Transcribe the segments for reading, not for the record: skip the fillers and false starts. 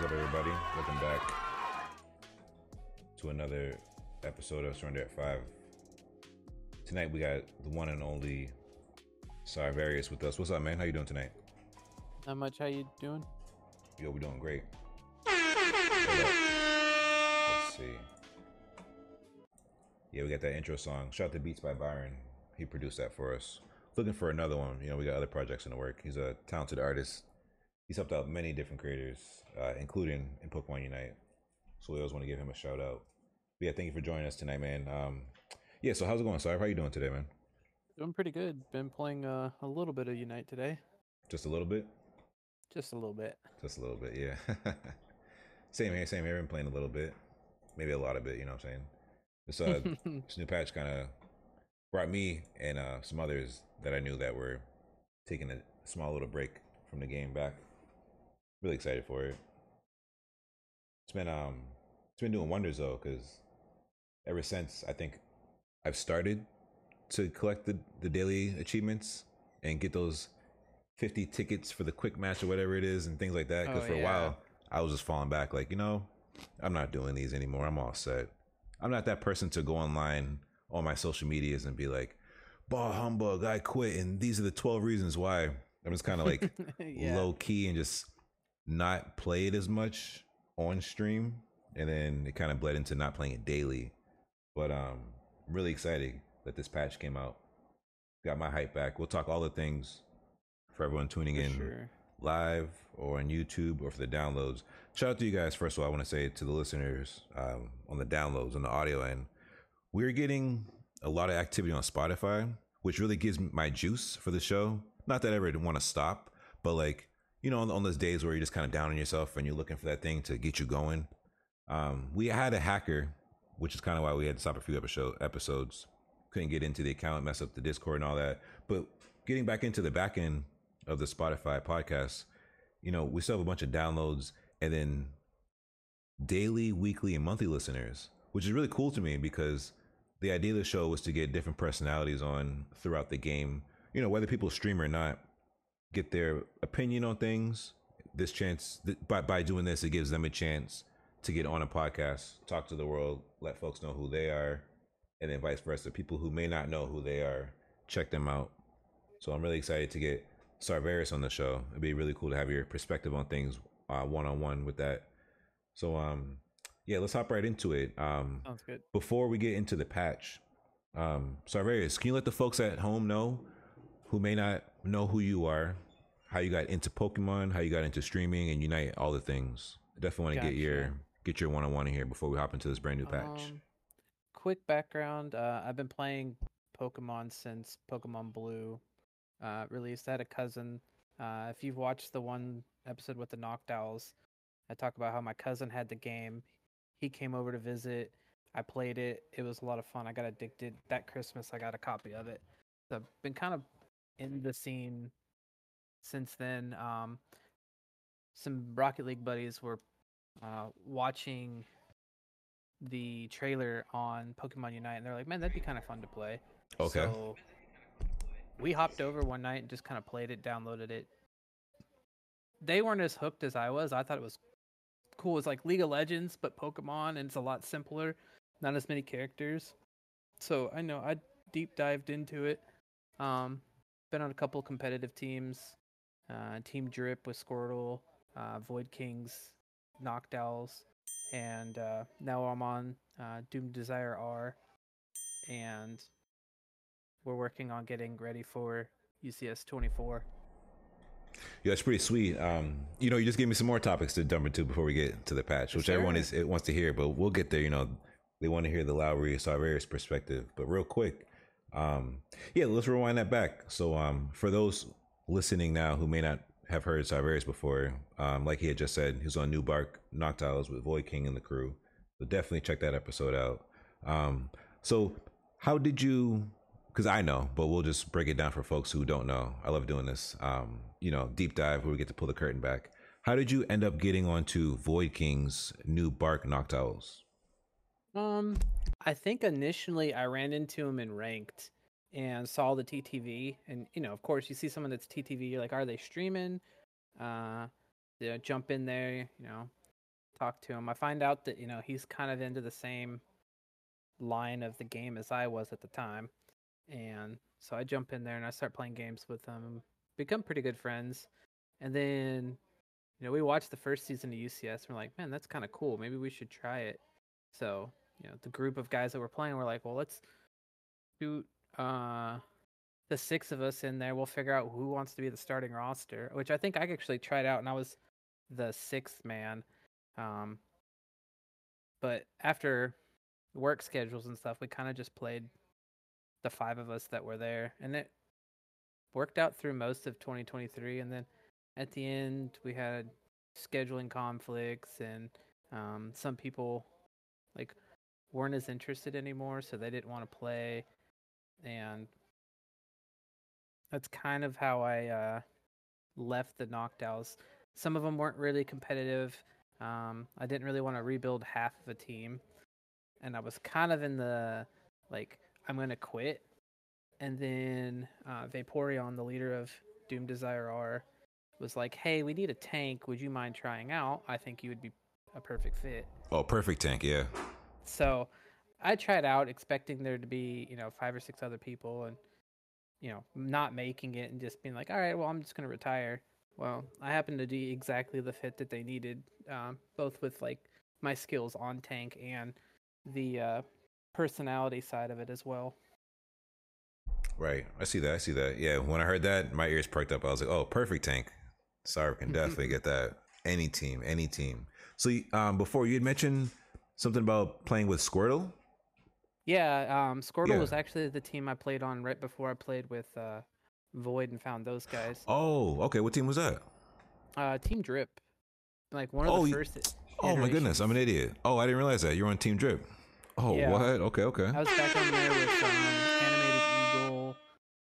up, everybody? Welcome back to another episode of Surrender at 5. Tonight we got the one and only Sarvarius with us. What's up, man? How you doing tonight? Not much. How you doing? Yo, we're doing great. Let's see. Yeah, we got that intro song. Shout out to Beats by Byron. He produced that for us. Looking for another one. You know, we got other projects in the work. He's a talented artist. He's helped out many different creators, including in Pokemon Unite. So we always want to give him a shout out. But yeah, thank you for joining us tonight, man. Yeah, so how's it going, Sarv? How you doing today, man? Doing pretty good. Been playing a little bit of Unite today. Just a little bit? Just a little bit. Just a little bit, yeah. Same here. Been playing a little bit. Maybe a lot of it, you know what I'm saying? This new patch kind of brought me and some others that I knew that were taking a small little break from the game back. Really excited for it. It's been doing wonders though, because ever since I think I've started to collect the daily achievements and get those 50 tickets for the quick match or whatever it is and things like that. Because for a while I was just falling back, like, you know, I'm not doing these anymore. I'm all set. I'm not that person to go online on my social medias and be like, "Bah humbug, I quit, and these are the 12 reasons why." I'm just kind of like low key and just not play it as much on stream, and then it kind of bled into not playing it daily. But I'm really excited that this patch came out. Got my hype back. We'll talk all the things for everyone tuning in live or on YouTube or for the downloads. Shout out to you guys. First of all, I want to say to the listeners on the downloads, on the audio end, we're getting a lot of activity on Spotify, which really gives my juice for the show. Not that I ever want to stop, but like, you know, on those days where you're just kind of down on yourself and you're looking for that thing to get you going. We had a hacker, which is kind of why we had to stop a few episodes. Couldn't get into the account, mess up the Discord and all that. But getting back into the back end of the Spotify podcast, you know, we still have a bunch of downloads and then daily, weekly, and monthly listeners, which is really cool to me because the idea of the show was to get different personalities on throughout the game. You know, whether people stream or not, get their opinion on things. This chance, by doing this, it gives them a chance to get on a podcast, talk to the world, let folks know who they are, and then vice versa. People who may not know who they are, check them out. So I'm really excited to get Sarvarius on the show. It'd be really cool to have your perspective on things one-on-one with that. So yeah, let's hop right into it. Sounds good. Before we get into the patch, Sarvarius, can you let the folks at home know who may not know who you are, how you got into Pokemon, how you got into streaming and Unite, all the things? I definitely want to get your one-on-one in here before we hop into this brand new patch. Quick background: I've been playing Pokemon since Pokemon Blue released. I had a cousin. If you've watched the one episode with the Noctowls, I talk about how my cousin had the game. He came over to visit. I played it. It was a lot of fun. I got addicted. That Christmas, I got a copy of it. So I've been kind of in the scene since then. Some Rocket League buddies were watching the trailer on Pokemon Unite, and they're like, "Man, that'd be kind of fun to play." Okay. So we hopped over one night and just kind of played it, downloaded it. They weren't as hooked as I was. I thought it was cool. It's like League of Legends, but Pokemon, and it's a lot simpler. Not as many characters. So I know I deep dived into it. Been on a couple competitive teams. Team Drip with Squirtle, Void Kings, Noctowls, and now I'm on Doom Desire R, and we're working on getting ready for UCS 24. Yeah, that's pretty sweet. You know, you just gave me some more topics to jump into before we get to the patch, which everyone wants to hear, but we'll get there. You know, they want to hear the Lowry Sarvarius perspective. But real quick, yeah, let's rewind that back. So for those listening now who may not have heard Sarvarius before, like he had just said, he was on New Bark Noctowls with Void King and the crew. So definitely check that episode out. So how did you, because I know, but we'll just break it down for folks who don't know. I love doing this, you know, deep dive where we get to pull the curtain back. How did you end up getting onto Void King's New Bark Noctowls? I think initially I ran into him in ranked and saw the TTV, and you know, of course, you see someone that's TTV, you're like, are they streaming? Jump in there, you know, talk to him. I find out that he's kind of into the same line of the game as I was at the time, and so I jump in there and I start playing games with him. Become pretty good friends, and then we watched the first season of UCS. And we're like, man, that's kind of cool. Maybe we should try it. So the group of guys that were playing were like, well, let's shoot the 6 of us in there. We'll figure out who wants to be the starting roster, which I think I actually tried out, and I was the 6th man. But after work schedules and stuff, we kind of just played the 5 of us that were there, and it worked out through most of 2023. And then at the end, we had scheduling conflicts, and some people like weren't as interested anymore, so they didn't want to play, and that's kind of how I left the Noctowls. Some of them weren't really competitive. I didn't really want to rebuild half of a team, and I was kind of in the like, I'm gonna quit. And then Vaporeon, the leader of Doom Desire R, was like, "Hey, we need a tank. Would you mind trying out? I think you would be a perfect fit." Oh, perfect tank, yeah. So I tried out, expecting there to be 5 or 6 other people, and not making it and just being like, all right, well, I'm just going to retire. Well, I happened to be exactly the fit that they needed, both with like my skills on tank and the personality side of it as well. Right. I see that. I see that. Yeah. When I heard that, my ears perked up. I was like, oh, perfect tank. Sorry, can definitely get that. Any team, any team. So before you had mentioned something about playing with Squirtle. Yeah, Squirtle Yeah. was actually the team I played on right before I played with Void and found those guys. Oh, okay. What team was that? Team Drip, like one of the Oh, first oh my goodness, I'm an iterations. idiot. Oh, I didn't realize that you're on Team Drip. Oh, what? Yeah, Okay, okay. I was back on there with Animated Eagle.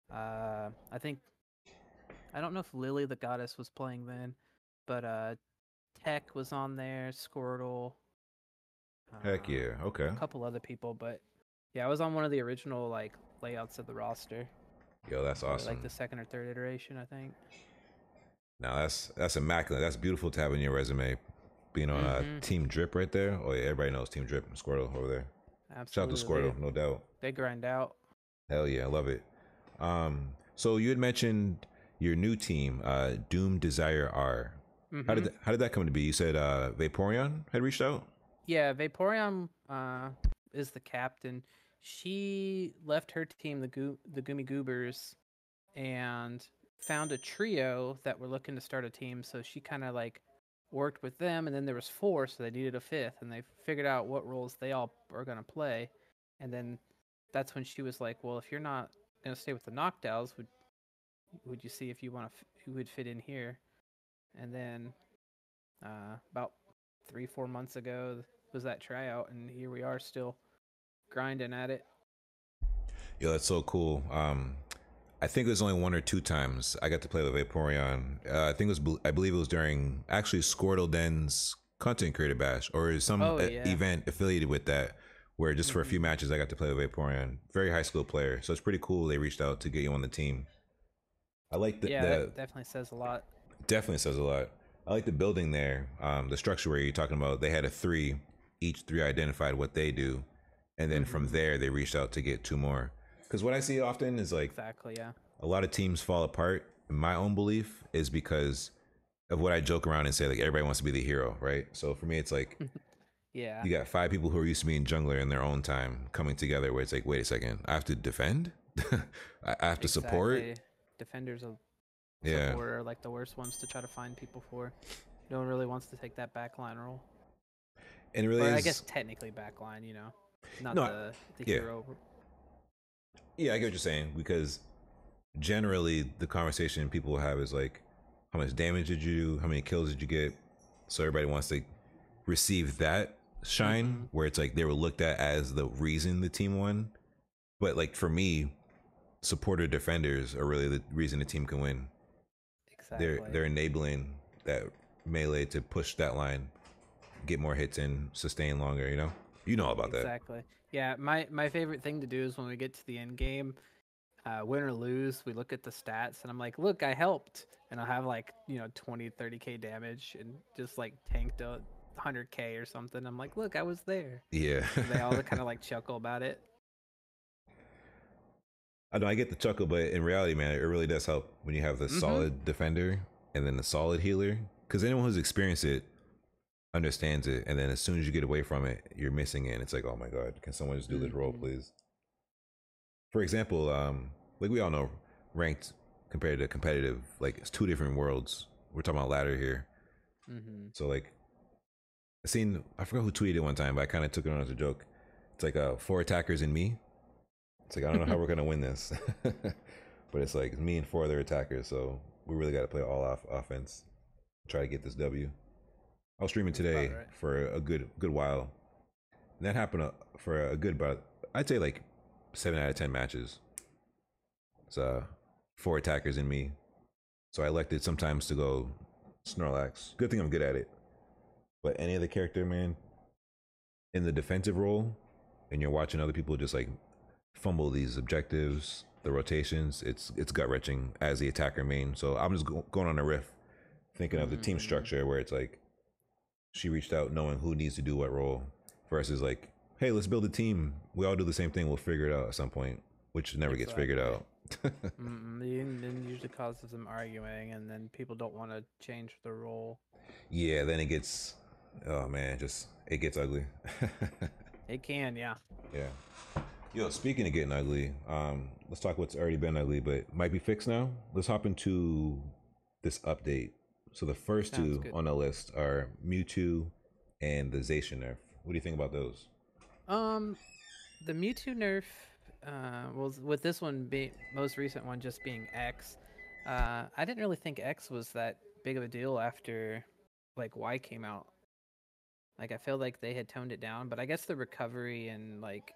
I think I don't know if Lily the Goddess was playing then, but Tech was on there, Squirtle, Heck yeah. Okay. a couple other people, but yeah, I was on one of the original like layouts of the roster. Yo, that's Probably like awesome. the second or third iteration, I think. Now that's immaculate. That's beautiful to have in your resume. Being on Mm-hmm. Team Drip right there. Oh yeah, everybody knows Team Drip and Squirtle over there. Shout out to Absolutely, Squirtle, no doubt. they grind out. Hell yeah, I love it. So you had mentioned your new team, Doom Desire R. Mm-hmm. How did that come to be? You said Vaporeon had reached out. Yeah, Vaporeon is the captain. She left her team, the Gummy Goobers, and found a trio that were looking to start a team. So she kind of like worked with them, and then there was 4, so they needed a 5th, and they figured out what roles they all are gonna play. And then that's when she was like, "Well, if you're not gonna stay with the Noctowls, would you see if you want to who would fit in here?" And then about 3-4 months ago was that tryout, and here we are still grinding at it. Yo, that's so cool. I think it was only 1 or 2 times I got to play with Vaporeon. I think it was, I believe it was during actually Squirtle Den's content creator bash or some Oh yeah. event affiliated with that, where just for a few matches I got to play with Vaporeon. Very high school player, so it's pretty cool. They reached out to get you on the team. I like Yeah, that definitely says a lot. definitely says a lot. I like the building there, the structure where you're talking about. They had a 3, each 3 identified what they do, and then from there they reached out to get 2 more. Because what I see often is like Exactly, yeah. a lot of teams fall apart. My own belief is because of what I joke around and say, like everybody wants to be the hero, right? So for me, it's like Yeah, you got 5 people who are used to being jungler in their own time coming together, where it's like, wait a second, I have to defend, I have to support. exactly. Defenders of Yeah, support are like the worst ones to try to find people for. No one really wants to take that backline role. and it really Or is. I guess technically backline, not No, the yeah, hero. yeah, I get what you're saying because generally the conversation people will have is like, how much damage did you do? How many kills did you get? So everybody wants to receive that shine where it's like they were looked at as the reason the team won. But like for me, supporter defenders are really the reason the team can win. Exactly. They're enabling that melee to push that line, get more hits in, sustain longer. You know all about that. Exactly. Yeah, my favorite thing to do is when we get to the end game, win or lose, we look at the stats and I'm like, look, I helped. And I'll have like, 20, 30k damage and just like tanked 100K or something. I'm like, look, I was there. Yeah. So they all kind of like chuckle about it. I know I get the chuckle, but in reality, man, it really does help when you have the Mm-hmm. solid defender and then the solid healer. Because anyone who's experienced it understands it, and then as soon as you get away from it, you're missing it. And it's like, oh my god, can someone just do this role, Mm-hmm. please? For example, like we all know, ranked compared to competitive, like it's two different worlds. We're talking about ladder here. Mm-hmm. So like, I forgot who tweeted it one time, but I kind of took it on as a joke. It's like four attackers and me. It's like I don't know how we're gonna win this, but it's like me and four other attackers. So we really got to play all off offense. Try to get this W. I was streaming That's about today right. for a good while, and that happened for a good, but I'd say like 7 out of 10 matches. It's four attackers and me. So I elected sometimes to go Snorlax. Good thing I'm good at it. But any other character, man, in the defensive role, and you're watching other people just like fumble these objectives, the rotations, it's gut wrenching as the attacker main. So I'm just going on a riff, thinking of the team Mm-hmm. structure where it's like she reached out knowing who needs to do what role, versus like, hey, let's build a team. We all do the same thing. We'll figure it out at some point, which never gets figured Exactly. out. Then usually causes them arguing, and then people don't want to change the role. Yeah, then it gets, oh man, just it gets ugly. It can, yeah. Yeah. Yo, speaking of getting ugly, let's talk what's already been ugly, but might be fixed now. Let's hop into this update. So the first Sounds two good. on the list are Mewtwo and the Zacian nerf. What do you think about those? Um, the Mewtwo nerf, well, with this one being most recent one just being X, I didn't really think X was that big of a deal after like Y came out. Like I feel like they had toned it down, but I guess the recovery and like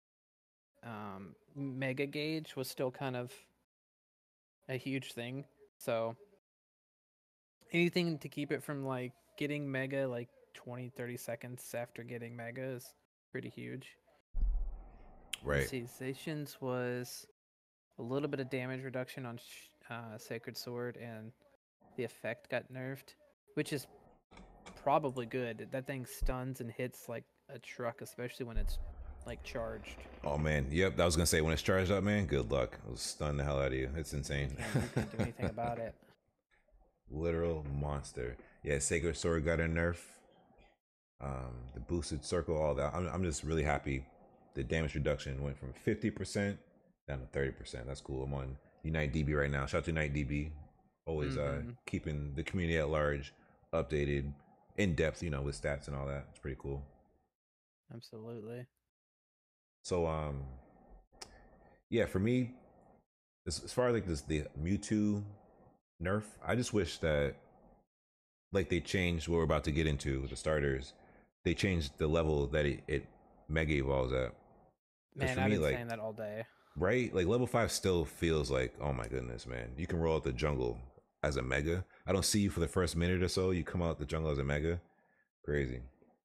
Mega Gauge was still kind of a huge thing. So anything to keep it from like getting Mega like 20-30 seconds after getting Mega is pretty huge. Let's Right. see, Zacian's was a little bit of damage reduction on Sacred Sword, and the effect got nerfed, which is probably good. That thing stuns and hits like a truck, especially when it's like charged. Oh man, yep. I was gonna say when it's charged up, man. Good luck. It'll stun the hell out of you. It's insane. You can't do anything about it. Literal monster. Yeah, Sacred Sword got a nerf. The boosted circle, all that. I'm just really happy. The damage reduction went from 50% down to 30%. That's cool. I'm on Unite DB right now. Shout out to Unite DB. Always Mm-hmm. keeping the community at large updated, in depth, with stats and all that. It's pretty cool. Absolutely. So yeah, for me, as far as like this the Mewtwo nerf, I just wish that like they changed what we're about to get into with the starters. They changed the level that it mega evolves at. Because Man, for I've me, been like saying that all day. right, like level 5 still feels like, oh my goodness, man, you can roll out the jungle as a mega. I don't see you for the first minute or so. You come out the jungle as a mega, crazy.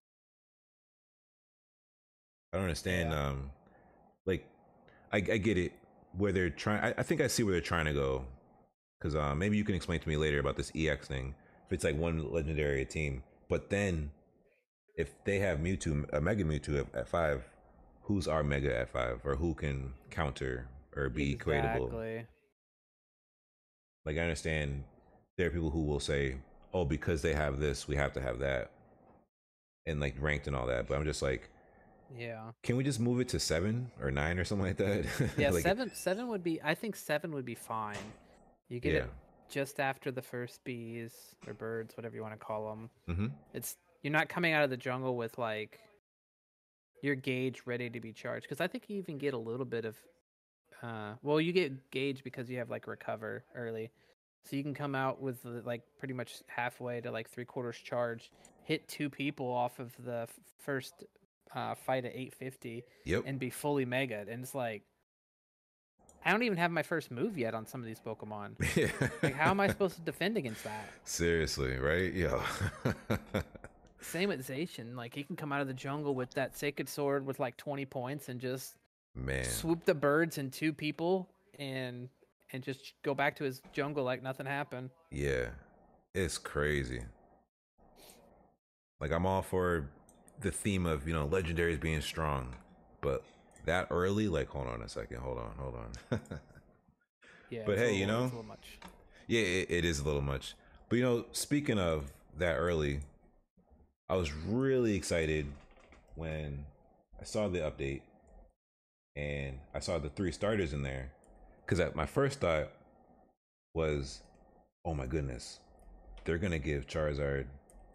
I don't understand. Yeah. Like I get it where they're trying. I think I see where they're trying to go. Because maybe you can explain to me later about this EX thing. If it's like one legendary team, but then if they have Mewtwo, a Mega Mewtwo at 5, who's our Mega at 5, or who can counter or be creatable? Exactly. Like I understand there are people who will say, "Oh, because they have this, we have to have that," and like ranked and all that. But I'm just like, Yeah. can we just move it to 7 or 9 or something like that? Yeah, Like, seven would be I think 7 would be fine. You get yeah, it just after the first bees or birds, whatever you want to call them. mm-hmm. It's you're not coming out of the jungle with like your gauge ready to be charged, because I think you even get a little bit of well, you get gauge because you have like recover early. So you can come out with like pretty much halfway to like 3/4 charge, hit 2 people off of the first fight at 850 Yep, and be fully mega. And it's like I don't even have my first move yet on some of these Pokemon. yeah. Like, how am I supposed to defend against that? Seriously, right? Yo. Same with Zacian. Like, he can come out of the jungle with that Sacred Sword with like 20 points and just Man, swoop the birds and 2 people and just go back to his jungle like nothing happened. yeah, it's crazy. Like I'm all for the theme of legendaries being strong, but that early, like hold on a second, hold on. Yeah, But hey, it's a little much. yeah, it is a little much. But speaking of that early, I was really excited when I saw the update and I saw the 3 starters in there. Because my first thought was, oh my goodness, they're gonna give Charizard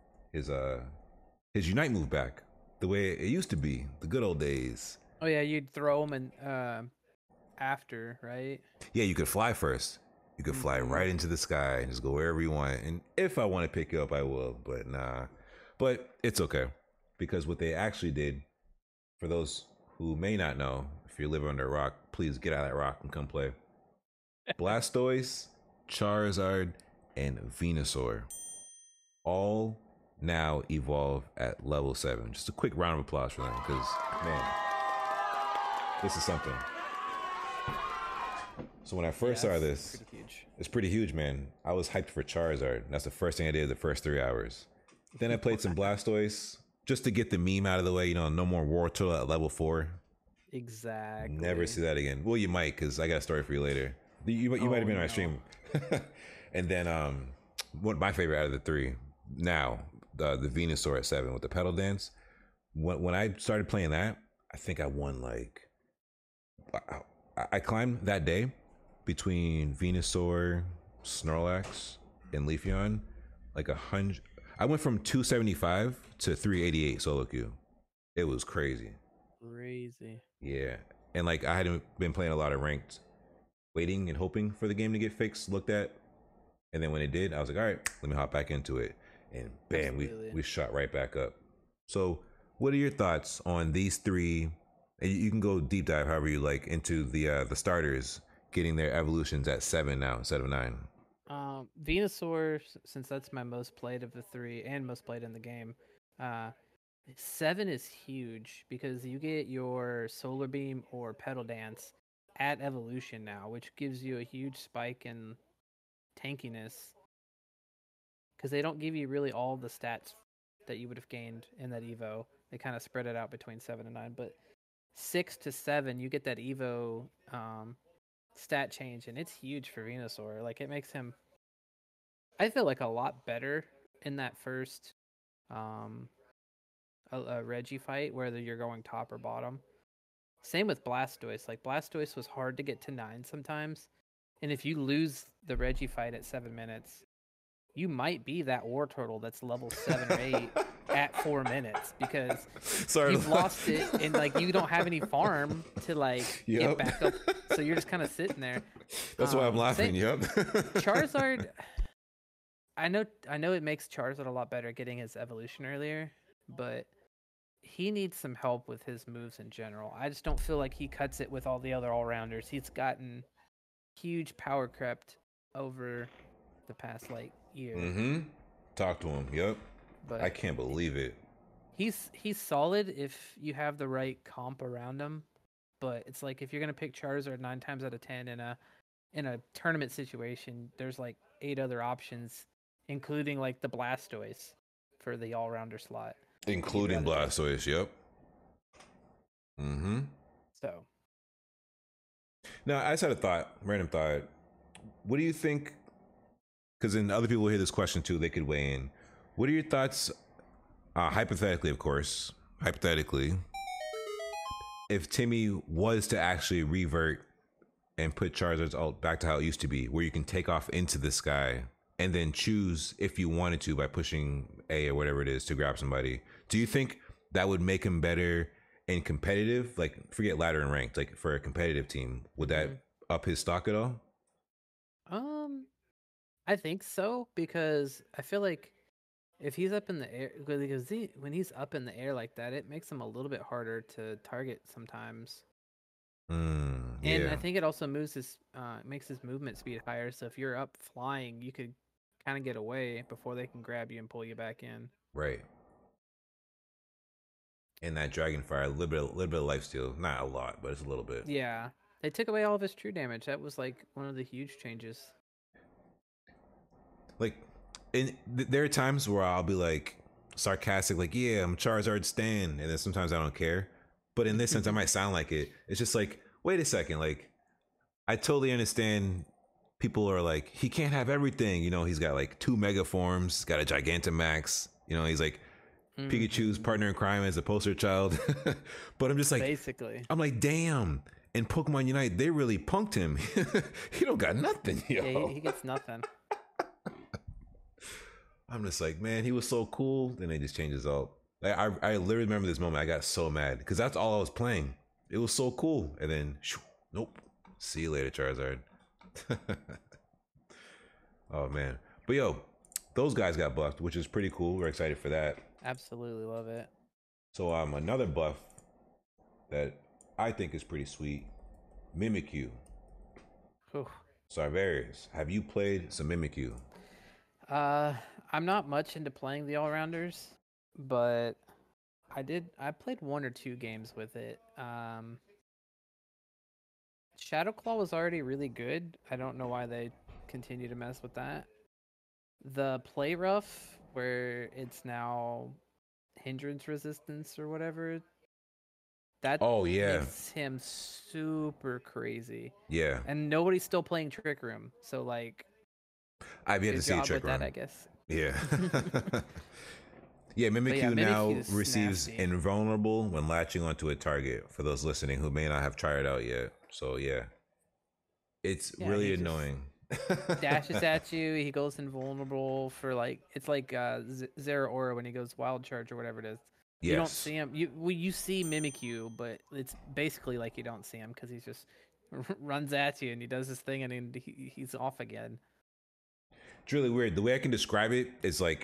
his Unite move back, the way it used to be, the good old days. Oh yeah, you'd throw them and after, right? Yeah, you could fly first. You could fly right into the sky and just go wherever you want. And if I want to pick you up, I will. But nah. But it's okay. Because what they actually did, for those who may not know, if you're living under a rock, please get out of that rock and come play. Blastoise, Charizard, and Venusaur all now evolve at level 7. Just a quick round of applause for them because, man, this is something. So when I first saw this, it's pretty huge, man. I was hyped for Charizard. That's the first thing I did the first 3 hours. Then I played some Blastoise just to get the meme out of the way. No more Wartortle at level 4. Exactly. Never see that again. Well, you might, because I got a story for you later. You might have been on my stream. And then one of my favorite out of the 3 now, the Venusaur at 7 with the pedal dance. When I started playing that, I think I won like I climbed that day between Venusaur, Snorlax, and Leafeon like 100. I went from 275 to 388 solo queue. It was crazy. Yeah, and like I hadn't been playing a lot of ranked, waiting and hoping for the game to get fixed, looked at, and then when it did, I was like, all right, let me hop back into it, and bam, we shot right back up. So, what are your thoughts on these 3? And you can go deep dive however you like into the starters getting their evolutions at 7 now instead of 9. Venusaur, since that's my most played of the 3 and most played in the game, 7 is huge because you get your Solar Beam or Pedal Dance at evolution now, which gives you a huge spike in tankiness because they don't give you really all the stats that you would have gained in that Evo. They kind of spread it out between 7 and 9, but 6 to 7, you get that Evo stat change, and it's huge for Venusaur. Like, it makes him, I feel like, a lot better in that first a Reggie fight, whether you're going top or bottom. Same with Blastoise. Like, Blastoise was hard to get to 9 sometimes, and if you lose the Reggie fight at 7 minutes, you might be that Wartortle that's level 7 or 8 at 4 minutes because you've lost it and like you don't have any farm to like get back up. So you're just kind of sitting there. That's why I'm laughing. Charizard, I know it makes Charizard a lot better getting his evolution earlier, but he needs some help with his moves in general. I just don't feel like he cuts it with all the other all-rounders. He's gotten huge power crept over the past like year. Talk to him. Yep. But I can't believe it. He's solid if you have the right comp around him, but it's like if you're gonna pick Charizard 9 times out of 10 in a tournament situation, there's like 8 other options, including like the Blastoise for the all-rounder slot. Including Blastoise, yep. So. Now, I just had a thought, random thought. What do you think? Because then other people hear this question too, they could weigh in. What are your thoughts, hypothetically, of course, if Timmy was to actually revert and put Charizard's ult back to how it used to be, where you can take off into the sky and then choose if you wanted to by pushing A or whatever it is to grab somebody. Do you think that would make him better in competitive? Like, forget ladder and ranked, like for a competitive team, would that up his stock at all? I think so, because I feel like if he's up in the air, because when he's up in the air like that, it makes him a little bit harder to target sometimes. And I think it also makes his movement speed higher. So if you're up flying, you could kind of get away before they can grab you and pull you back in. Right. And that Dragonfire, a little bit of lifesteal, not a lot, but it's a little bit. Yeah, they took away all of his true damage. That was like one of the huge changes. Like, there are times where I'll be like, sarcastic, like, yeah, I'm Charizard Stan, and then sometimes I don't care. But in this sense, I might sound like it. It's just like, wait a second, like, I totally understand. People are like, he can't have everything. You know, he's got like 2 mega forms, he's got a Gigantamax. You know, he's like Pikachu's partner in crime as a poster child. But I'm just like, basically, I'm like, damn. In Pokemon Unite, they really punked him. He don't got nothing, yo. yeah, he gets nothing. I'm just like, man, he was so cool. Then they just changed his ult. Like, I literally remember this moment. I got so mad because that's all I was playing. It was so cool. And then, nope. See you later, Charizard. Oh, man. But yo, those guys got buffed, which is pretty cool. We're excited for that. Absolutely love it. So another buff that I think is pretty sweet, Mimikyu. Whew. Sarvarius, have you played some Mimikyu? I'm not much into playing the all-rounders, but I played 1 or 2 games with it. Shadowclaw was already really good. I don't know why they continue to mess with that. The play rough, where it's now hindrance resistance or whatever, that makes him super crazy. Yeah. And nobody's still playing Trick Room, so like, I've yet to see Trick Room. That, I guess. Yeah. Yeah, Mimikyu now receives nasty. Invulnerable when latching onto a target, for those listening who may not have tried it out yet. So yeah, it's really annoying. Dashes at you, he goes invulnerable for like, it's like Zeraora when he goes Wild Charge or whatever it is. Yes. You don't see him. You see Mimikyu, but it's basically like you don't see him because he just runs at you and he does his thing and he's off again. It's really weird. The way I can describe it is like,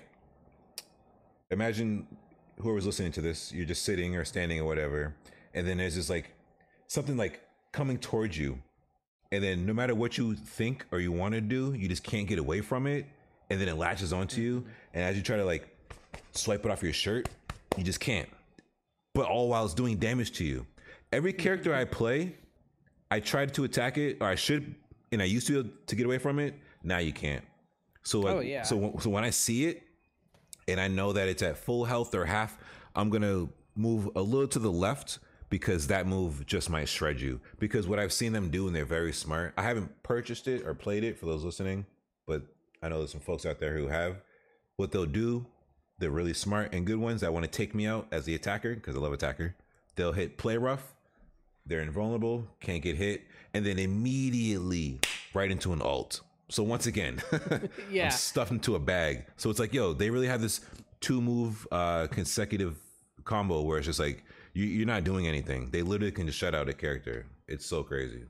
imagine whoever's listening to this, you're just sitting or standing or whatever, and then there's just like something like coming towards you, and then no matter what you think or you want to do, you just can't get away from it, and then it latches onto you, and as you try to like swipe it off your shirt, you just can't. But all while it's doing damage to you. Every character I play, I tried to attack it, or I should, and I used to be able to get away from it. Now you can't. So like, so when I see it, and I know that it's at full health or half, I'm going to move a little to the left because that move just might shred you. Because what I've seen them do, and they're very smart. I haven't purchased it or played it for those listening, but I know there's some folks out there who have. What they'll do, they're really smart and good ones that want to take me out as the attacker, because I love attacker. They'll hit play rough. They're invulnerable, can't get hit, and then immediately right into an ult. So once again, I'm stuffed into a bag. So it's like, yo, they really have this 2-move consecutive combo where it's just like, you're not doing anything. They literally can just shut out a character. It's so crazy.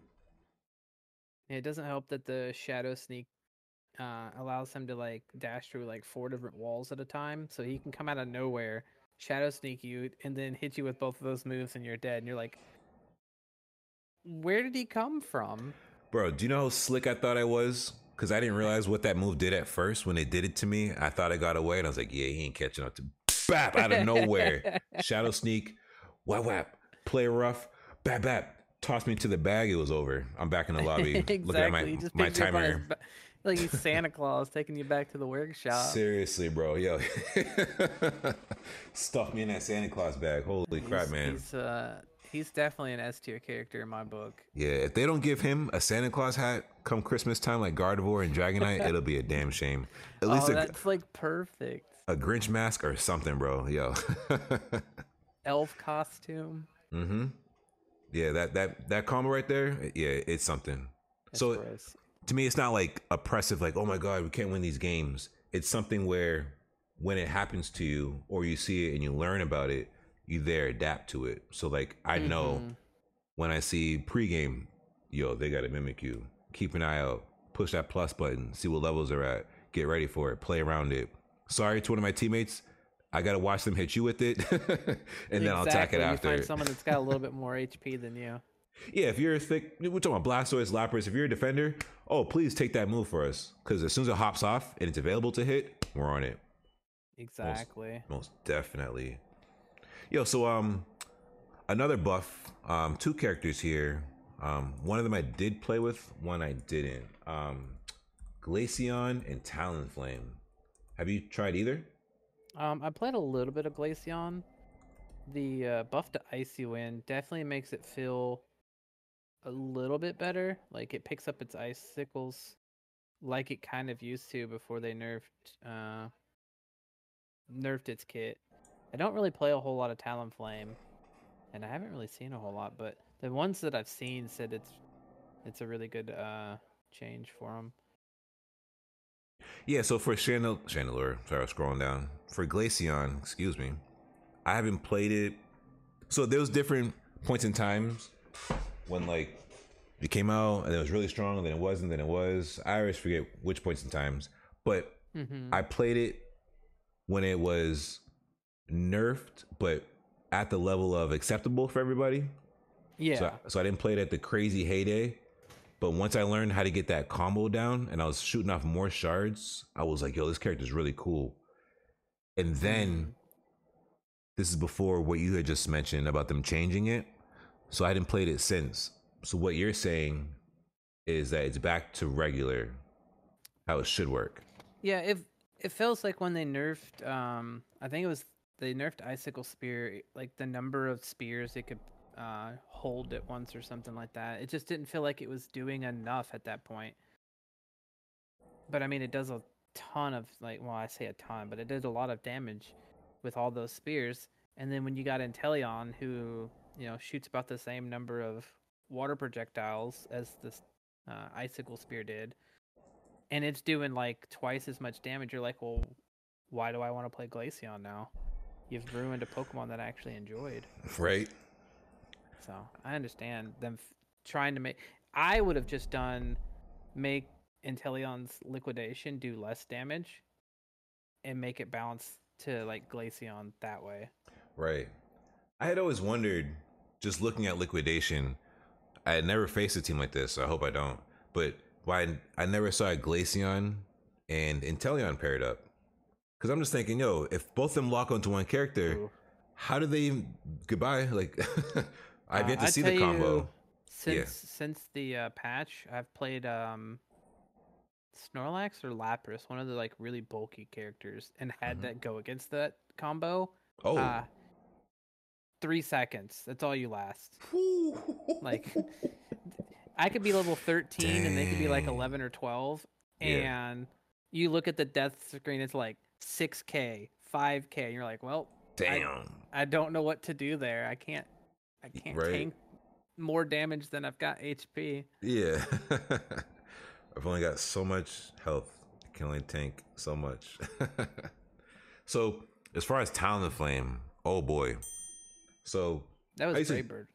It doesn't help that the Shadow Sneak allows him to like dash through like 4 different walls at a time. So he can come out of nowhere, Shadow Sneak you, and then hit you with both of those moves and you're dead. And you're like, where did he come from? Bro, do you know how slick I thought I was? Because I didn't realize what that move did at first. When it did it to me, I thought I got away. And I was like, yeah, he ain't catching up to bap out of nowhere. Shadow Sneak, whap, play rough, bap, toss me to the bag. It was over. I'm back in the lobby. Exactly. Looking at my timer. Like he's Santa Claus taking you back to the workshop. Seriously, bro. Yo. Stuff me in that Santa Claus bag. Holy crap, man. He's definitely an S tier character in my book. Yeah, if they don't give him a Santa Claus hat come Christmas time like Gardevoir and Dragonite, it'll be a damn shame. At least that's like perfect. A Grinch mask or something, bro. Yo. Elf costume. Mm-hmm. Yeah, that combo right there, yeah, it's something. That's so gross. To me, it's not like oppressive, like, oh my God, we can't win these games. It's something where when it happens to you or you see it and you learn about it, you there adapt to it. So like I know when I see pregame, yo, they got to Mimikyu. Keep an eye out. Push that plus button. See what levels are at. Get ready for it. Play around it. Sorry to one of my teammates. I got to watch them hit you with it, and then I'll attack it after. You find someone that's got a little bit more HP than you. Yeah, if you're we're talking about Blastoise, Lapras. If you're a defender, please take that move for us. Because as soon as it hops off and it's available to hit, we're on it. Exactly. Most definitely. Yo, so another buff, 2 characters here. One of them I did play with, one I didn't. Glaceon and Talonflame. Have you tried either? I played a little bit of Glaceon. The buff to Icy Wind definitely makes it feel a little bit better. Like it picks up its icicles like it kind of used to before they nerfed its kit. I don't really play a whole lot of Talonflame, and I haven't really seen a whole lot, but the ones that I've seen said it's a really good change for them. Yeah, so for Chandelure, sorry, I was scrolling down. For Glaceon, excuse me, I haven't played it. So there was different points in times when like it came out and it was really strong, and then it wasn't, then it was. I always forget which points in times, but I played it when it was nerfed, but at the level of acceptable for everybody. Yeah. So I didn't play it at the crazy heyday. But once I learned how to get that combo down and I was shooting off more shards, I was like, yo, this character's really cool. And then this is before what you had just mentioned about them changing it. So I hadn't played it since. So what you're saying is that it's back to regular, how it should work. Yeah, it feels like when they nerfed I think it was they nerfed Icicle Spear, like the number of spears it could hold at once or something like that. It just didn't feel like it was doing enough at that point. But I mean, it does a ton of well, I say a ton, but it did a lot of damage with all those spears. And then when you got Inteleon, who shoots about the same number of water projectiles as this Icicle Spear did, and it's doing like twice as much damage, you're like, well, why do I want to play Glaceon now? You've ruined a Pokemon that I actually enjoyed. Right. So I understand them trying to make. I would have just make Inteleon's liquidation do less damage, and make it balance to like Glaceon that way. Right. I had always wondered, just looking at liquidation, I had never faced a team like this, so I hope I don't. But why I never saw a Glaceon and Inteleon paired up. Because I'm just thinking, yo, if both of them lock onto one character, how do they goodbye? Like, I've yet to see the combo. Since the patch, I've played Snorlax or Lapras, one of the like really bulky characters, and had that go against that combo. Oh. 3 seconds. That's all you last. Like, I could be level 13 Dang. And they could be like 11 or 12. And you look at the death screen, it's like 6K, 5K. And you're like, well, damn. I don't know what to do there. I can't tank more damage than I've got HP. Yeah. I've only got so much health. I can only tank so much. So, as far as Talonflame, oh boy. So that was Braybird.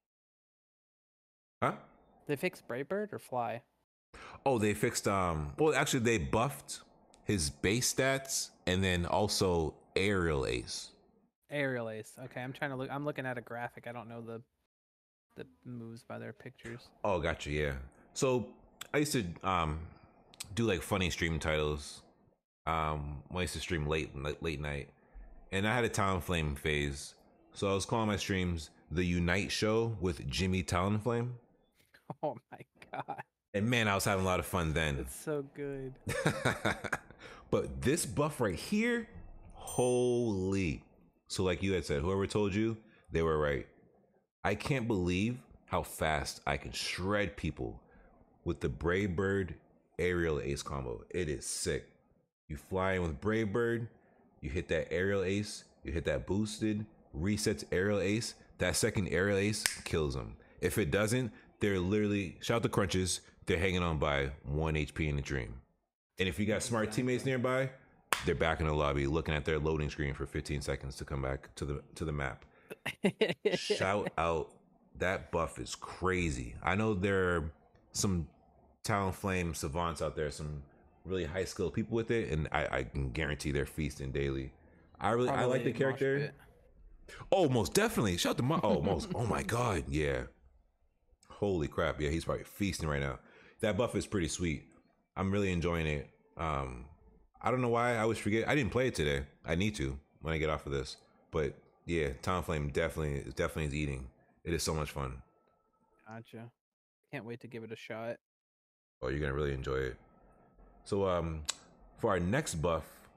Huh? They fixed Braybird or Fly? Oh, they fixed well actually they buffed his base stats and then also Aerial Ace. Aerial Ace. Okay, I'm looking at a graphic. I don't know the moves by their pictures. Oh, gotcha, yeah. So I used to do like funny stream titles. When I used to stream late night. And I had a Talonflame phase. So I was calling my streams the Unite Show with Jimmy Talonflame. Oh my god. And man, I was having a lot of fun then. It's so good. But this buff right here, holy. So like you had said, whoever told you, they were right. I can't believe how fast I can shred people with the Braybird Aerial Ace combo. It is sick. You fly in with Braybird, you hit that Aerial Ace, you hit that boosted, resets Aerial Ace, that second Aerial Ace kills them. If it doesn't, they're literally, shout out to Crunches, they're hanging on by 1 HP in the dream. And if you got smart teammates nearby, they're back in the lobby looking at their loading screen for 15 seconds to come back to the map. Shout out, that buff is crazy. I know there are some Talonflame savants out there, some really high skilled people with it, and I can guarantee they're feasting daily. I like the character. Oh, most definitely. Shout out to oh my god, yeah. Holy crap, yeah, he's probably feasting right now. That buff is pretty sweet. I'm really enjoying it. I don't know why I always forget. I didn't play it today. I need to when I get off of this. But yeah, Talonflame definitely is eating. It is so much fun. Gotcha. Can't wait to give it a shot. Oh, you're gonna really enjoy it. So for our next buff,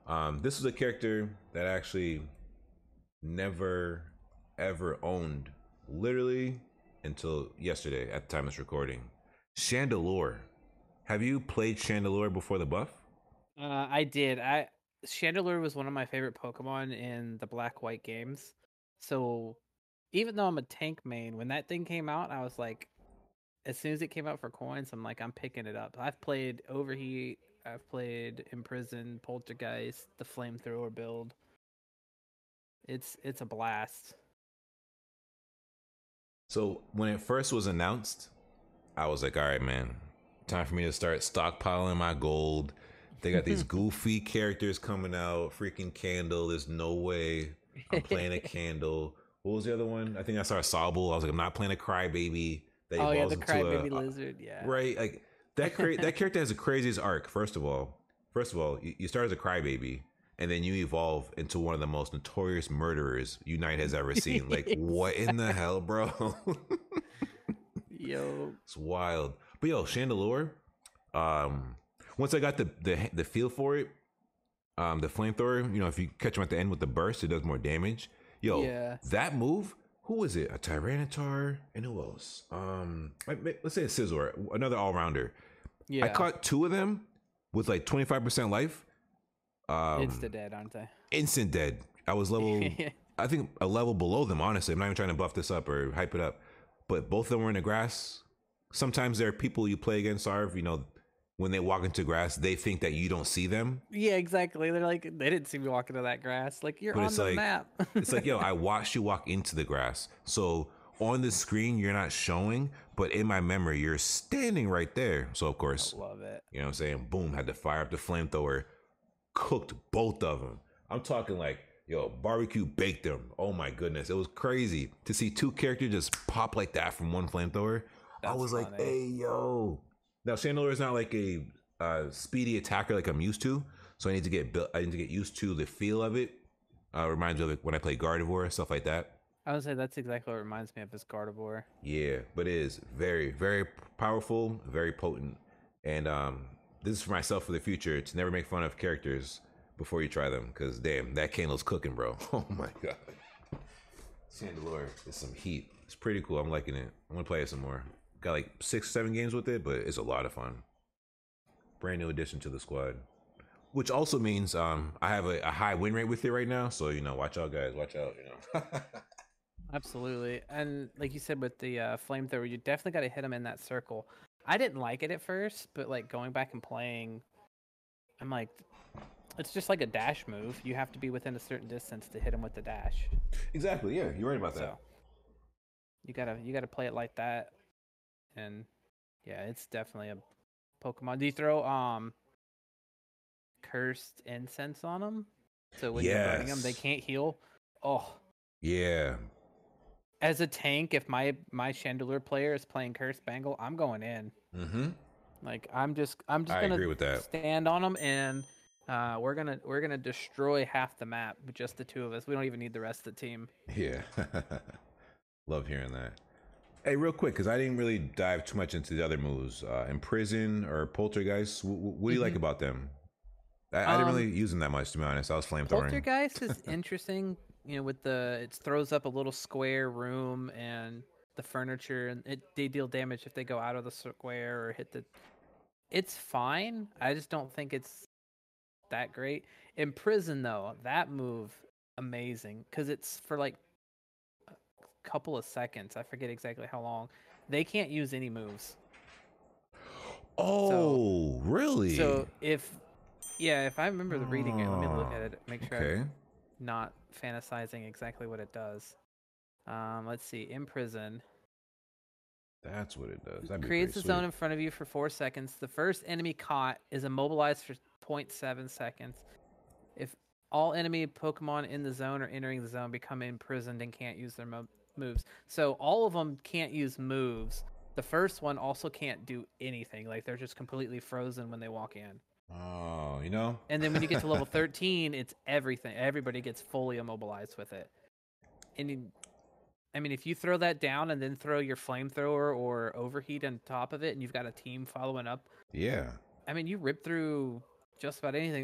This was a character that I actually never ever owned, literally until yesterday at the time of this recording. Chandelure. Have you played Chandelure before the buff? I did. Chandelure was one of my favorite Pokemon in the Black White games. So even though I'm a tank main, when that thing came out, I was like, as soon as it came out for coins, I'm like, I'm picking it up. I've played Overheat, I've played Imprison, Poltergeist, the Flamethrower build. It's a blast. So when it first was announced, I was like, all right, man, time for me to start stockpiling my gold. They got these goofy characters coming out, freaking Candle. There's no way I'm playing a Candle. What was the other one? I think I saw a Sobble. I was like, I'm not playing a Crybaby that Oh yeah, evolves the into Crybaby Lizard, yeah. right. Like that character has the craziest arc. First of all, you start as a Crybaby, and then you evolve into one of the most notorious murderers Unite has ever seen. Like, what in the hell, bro? Yo, It's wild. But yo, Chandelure. Once I got the feel for it, the flamethrower. You know, if you catch him at the end with the burst, it does more damage. Yo, yeah. that move. Who was it? A Tyranitar, and who else? Let's say a Scizor, another all rounder. Yeah. I caught two of them with like 25% life. Insta dead, aren't they? Instant dead. I was level, I think a level below them. Honestly, I'm not even trying to buff this up or hype it up, but both of them were in the grass. Sometimes there are people you play against, Arv. You know, when they walk into grass, they think that you don't see them. Yeah, exactly. They're like, they didn't see me walk into that grass. Like, you're But on it's the like, map. it's like, yo, I watched you walk into the grass. So on the screen, you're not showing, but in my memory, you're standing right there. So of course, I love it. you know what I'm saying? Boom, had to fire up the flamethrower, cooked both of them. I'm talking like, yo, barbecue baked them. Oh my goodness. It was crazy to see two characters just pop like that from one flamethrower. I That's was like, funny. hey, yo. Now, Chandelure is not like a speedy attacker like I'm used to. So I need to get used to the feel of it. Reminds me of like when I play Gardevoir, stuff like that. I would say that's exactly what reminds me of this Gardevoir. Yeah, but it is very, very powerful, very potent. And this is for myself for the future to never make fun of characters before you try them. Because damn, that candle's cooking, bro. Oh my god. Chandelure is some heat. It's pretty cool. I'm liking it. I'm gonna play it some more. Got like 6, 7 games with it, but it's a lot of fun. Brand new addition to the squad. Which also means I have a high win rate with it right now. So, you know, watch out, guys. Watch out, you know. Absolutely. And like you said with the flamethrower, you definitely got to hit him in that circle. I didn't like it at first, but like going back and playing, I'm like, it's just like a dash move. You have to be within a certain distance to hit him with the dash. Exactly. Yeah, you're right about that. So you gotta play it like that. And yeah, it's definitely a Pokemon. Do you throw cursed incense on them? So when you're burning them, they Yes. can't heal. Oh, Yeah. as a tank, if my Chandelure player is playing Cursed Bangle, I'm going in. Mm-hmm. Like I'm just I gonna agree with that. stand on them, and we're gonna destroy half the map with just the two of us. We don't even need the rest of the team. Yeah. Love hearing that. Hey, real quick, because I didn't really dive too much into the other moves. Imprison or Poltergeist, what do you like about them? I didn't really use them that much, to be honest. I was flamethrowing. Poltergeist is interesting. You know, with it throws up a little square room and the furniture, and they deal damage if they go out of the square or hit the. It's fine. I just don't think it's that great. Imprison though, that move amazing because it's for like a couple of seconds. I forget exactly how long. They can't use any moves. Oh, really? So if I remember the reading it, let me look at it, make sure Okay. I'm not fantasizing exactly what it does. Let's see. Imprison That's what it does. That'd be creates a pretty zone sweet. in front of you for 4 seconds. The first enemy caught is immobilized for 0.7 seconds. If all enemy Pokemon in the zone or entering the zone become imprisoned and can't use their moves. So all of them can't use moves. The first one also can't do anything. Like they're just completely frozen when they walk in. Oh, you know? And then when you get to level 13, it's everything. Everybody gets fully immobilized with it. And I mean, if you throw that down and then throw your flamethrower or overheat on top of it, and you've got a team following up, Yeah. I mean, you rip through just about anything.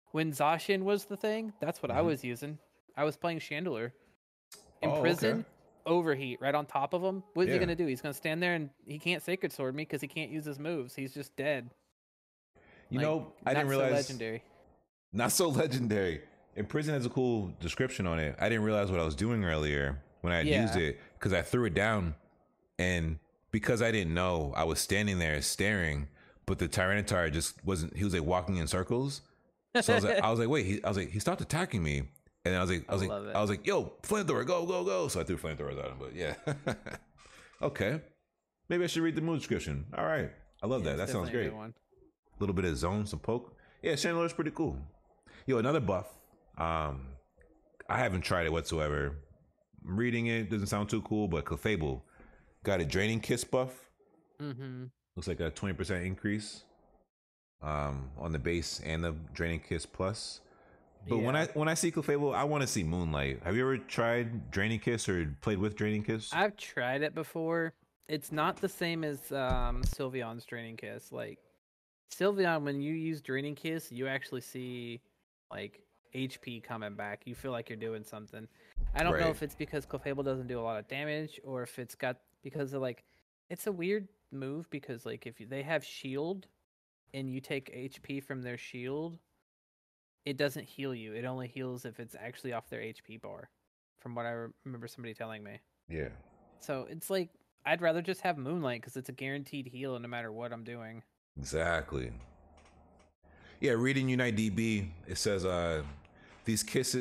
When Zacian was the thing, that's what I was using. I was playing Chandelure. In prison, overheat right on top of him. What is he gonna do? He's gonna stand there and he can't Sacred Sword me because he can't use his moves. He's just dead. You know, I didn't realize. So legendary. Not so legendary. In prison has a cool description on it. I didn't realize what I was doing earlier when I had used it because I threw it down, and because I didn't know, I was standing there staring, but the Tyranitar just wasn't. He was like walking in circles. So I was like, wait. I was like, he stopped attacking me, and then I was like, yo, flamethrower, go, go, go. So I threw flamethrowers at him. But yeah, okay. Maybe I should read the move description. All right, I love that. That sounds great. A little bit of zone, some poke. Yeah, Chandelure's pretty cool. Yo, another buff. I haven't tried it whatsoever. Reading it doesn't sound too cool, but Clefable got a Draining Kiss buff. Looks like a 20% increase on the base and the Draining Kiss plus. But when I see Clefable, I want to see Moonlight. Have you ever tried Draining Kiss or played with Draining Kiss? I've tried it before. It's not the same as Sylveon's Draining Kiss. Like Sylveon, when you use Draining Kiss, you actually see like HP coming back. You feel like you're doing something. I don't know if it's because Clefable doesn't do a lot of damage or if it's got because of like it's a weird move because like if they have shield and you take HP from their shield, it doesn't heal you. It only heals if it's actually off their HP bar, from what I remember somebody telling me. Yeah. So it's like I'd rather just have Moonlight because it's a guaranteed heal no matter what I'm doing. Exactly. Yeah, reading Unite DB, it says these kisses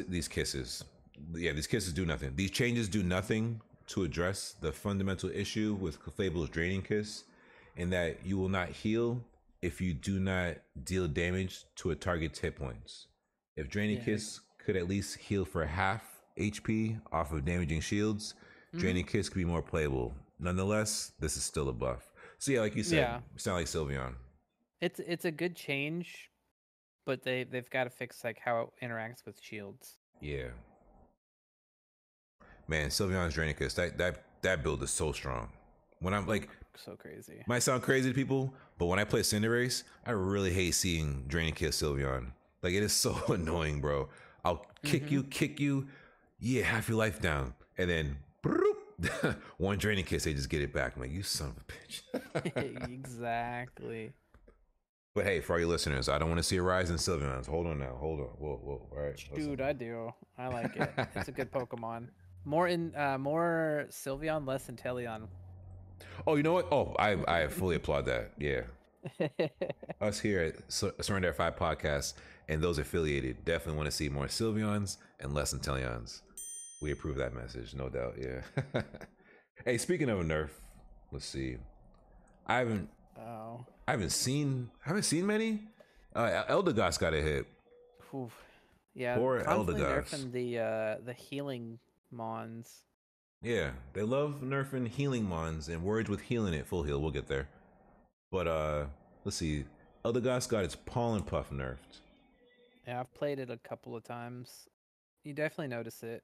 do nothing. These changes do nothing to address the fundamental issue with Clefable's Draining Kiss, in that you will not heal if you do not deal damage to a target's hit points. If Draining Kiss could at least heal for half HP off of damaging shields, Draining Kiss could be more playable. Nonetheless, this is still a buff. So yeah, like you said, sound like Sylveon. It's a good change, but they've got to fix like how it interacts with shields. Yeah. Man, Sylveon's Draining Kiss, that build is so strong. When I'm like so crazy. Might sound crazy to people, but when I play Cinderace, I really hate seeing Draining Kiss Sylveon. Like it is so annoying, bro. I'll kick you, yeah, half your life down, and then one Draining Kiss, they just get it back. I'm like, you son of a bitch. Exactly. But hey, for all your listeners, I don't want to see a rise in Sylveons. Hold on now. Hold on. Whoa. All right. Dude, I do. I like it. It's a good Pokemon. More Sylveon, less Inteleon. Oh, you know what? Oh, I fully applaud that. Yeah. Us here at Surrender 5 Podcast and those affiliated definitely want to see more Sylveons and less Inteleons. We approve that message, no doubt. Yeah. Hey, speaking of a nerf, let's see. I haven't seen many. Eldegoss got a hit. Oof. Yeah, poor Eldegoss. Nerfing the healing mons. Yeah, they love nerfing healing mons and words with healing it. Full heal, we'll get there. But let's see. Eldegoss got its Pollen Puff nerfed. Yeah, I've played it a couple of times. You definitely notice it.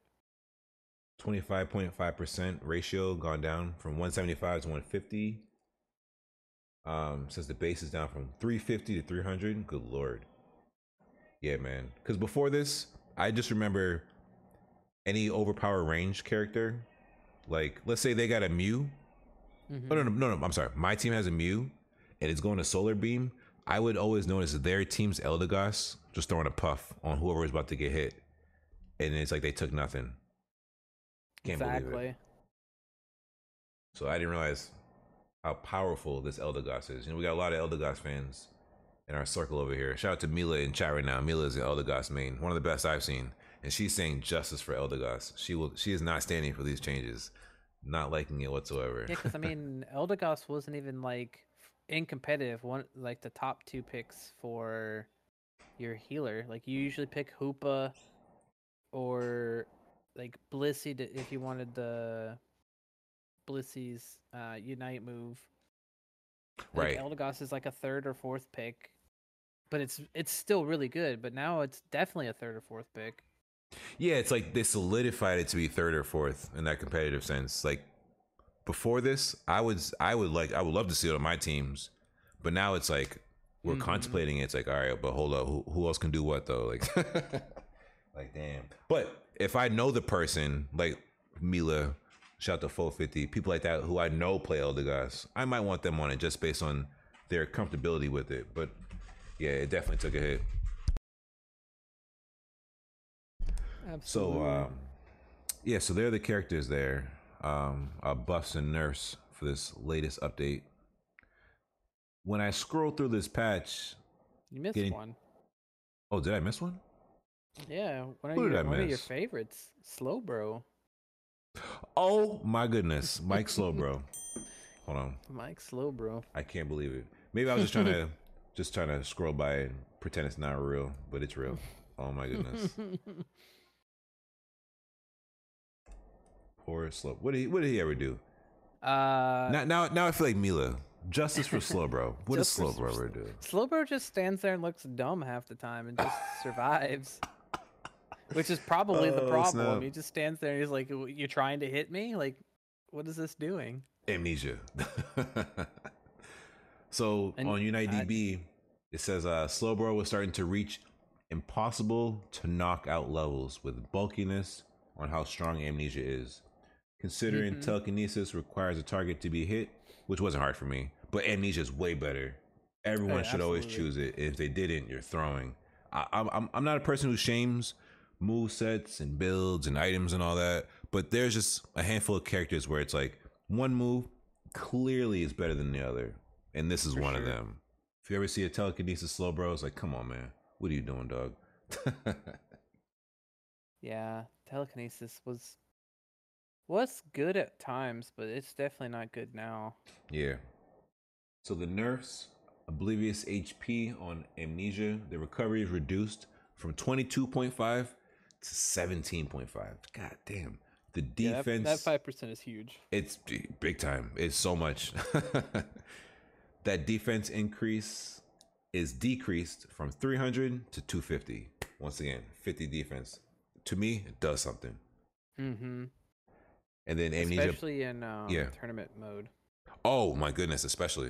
25.5% ratio gone down from 175 to 150. Says the base is down from 350 to 300. Good lord. Yeah, man. Because before this, I just remember any overpower range character. Like, let's say they got a Mew. Oh, no, I'm sorry. My team has a Mew, and it's going to Solar Beam. I would always notice that their team's Eldegoss just throwing a puff on whoever was about to get hit. And it's like they took nothing. Can't believe it. So I didn't realize how powerful this Eldegoss is. You know, we got a lot of Eldegoss fans in our circle over here. Shout out to Mila in chat right now. Mila is an Eldegoss main, one of the best I've seen, and she's saying justice for Eldegoss. She is not standing for these changes, not liking it whatsoever. Yeah, because I mean, Eldegoss wasn't even like in competitive. One like the top 2 picks for your healer. Like you usually pick Hoopa or like Blissey if you wanted the Blissey's Unite move. Right. Like Eldegoss is like a 3rd or 4th pick, but it's still really good. But now it's definitely a 3rd or 4th pick. Yeah, it's like they solidified it to be 3rd or 4th in that competitive sense. Like before this, I would love to see it on my teams, but now it's like we're contemplating it, it's like, all right, but hold up, who else can do what though? Like, like damn. But if I know the person, like Mila, shout out to 450, people like that who I know play Eldegoss, I might want them on it just based on their comfortability with it. But yeah, it definitely took a hit. Absolutely. So yeah, so they're the characters there. Buffs and nerfs for this latest update. When I scroll through this patch, you missed one. Oh, did I miss one? Yeah, one of your favorites, Slowbro. Oh my goodness, Mike Slowbro. Hold on, Mike Slowbro. I can't believe it. Maybe I was just trying to scroll by and pretend it's not real, but it's real. Oh my goodness. Poor Slow. What did he ever do? Now I feel like Mila. Justice for Slowbro. What does Slowbro ever do? Slowbro just stands there and looks dumb half the time and just survives. Which is probably the problem. Snap. He just stands there and he's like, "You're trying to hit me? Like, what is this doing?" Amnesia. So on UnitedDB, it says Slowbro was starting to reach impossible to knock out levels with bulkiness on how strong Amnesia is. Considering telekinesis requires a target to be hit, which wasn't hard for me, but Amnesia is way better. Everyone should always choose it. If they didn't, you're throwing. I'm not a person who shames move sets and builds and items and all that, but there's just a handful of characters where it's like one move clearly is better than the other, and this is one of them. If you ever see a telekinesis Slowbro, it's like, come on, man, what are you doing, dog? Yeah, telekinesis was good at times, but it's definitely not good now. Yeah. So the nerfs: Oblivious HP on Amnesia. The recovery is reduced from 22.5 to 17.5. God damn. The defense. Yeah, that 5% is huge. It's big time. It's so much. That defense increase is decreased from 300 to 250. Once again, 50 defense. To me, it does something. Mm-hmm. And then Amnesia. Especially in tournament mode. Oh my goodness, especially.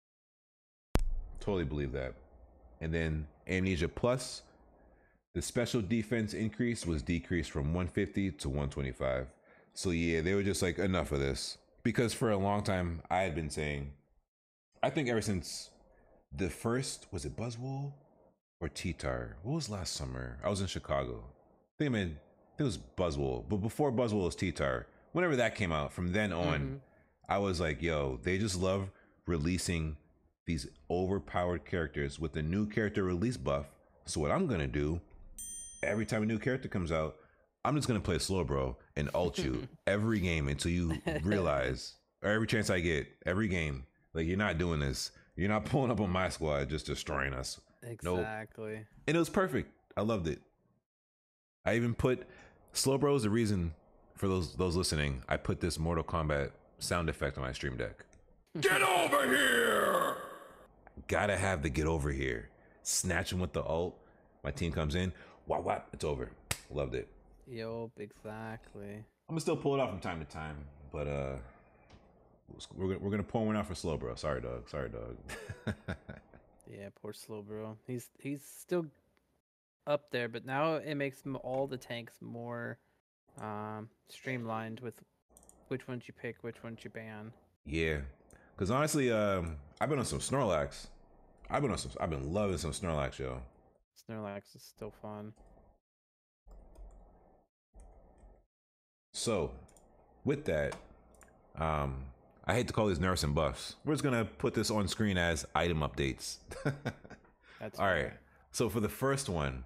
Totally believe that. And then Amnesia Plus, the special defense increase was decreased from 150 to 125. So yeah, they were just like, enough of this. Because for a long time, I had been saying, I think ever since the first, was it Buzzwole or T-Tar? What was last summer? I was in Chicago. I think it was Buzzwole. But before Buzzwole was T-Tar. Whenever that came out, from then on, I was like, yo, they just love releasing these overpowered characters with the new character release buff. So what I'm gonna do, every time a new character comes out, I'm just gonna play Slowbro and ult you every game until you realize, or every chance I get, every game, like, you're not doing this. You're not pulling up on my squad, just destroying us. Exactly. Nope. And it was perfect. I loved it. I even put Slowbro is the reason for those listening. I put this Mortal Kombat sound effect on my stream deck. Get over here! Gotta have the get over here. Snatch him with the ult. My team comes in. Whap whap. It's over. Loved it. Yup, exactly. I'm gonna still pull it off from time to time, but we're gonna pour one out for Slowbro. Sorry, dog. Yeah, poor Slowbro. He's still up there, but now it makes all the tanks more streamlined with which ones you pick, which ones you ban. Yeah, because honestly, I've been on some Snorlax. I've been loving some Snorlax, yo. Snorlax is still fun. So, with that, I hate to call these nerfs and buffs. We're just gonna put this on screen as item updates. That's all right. So for the first one,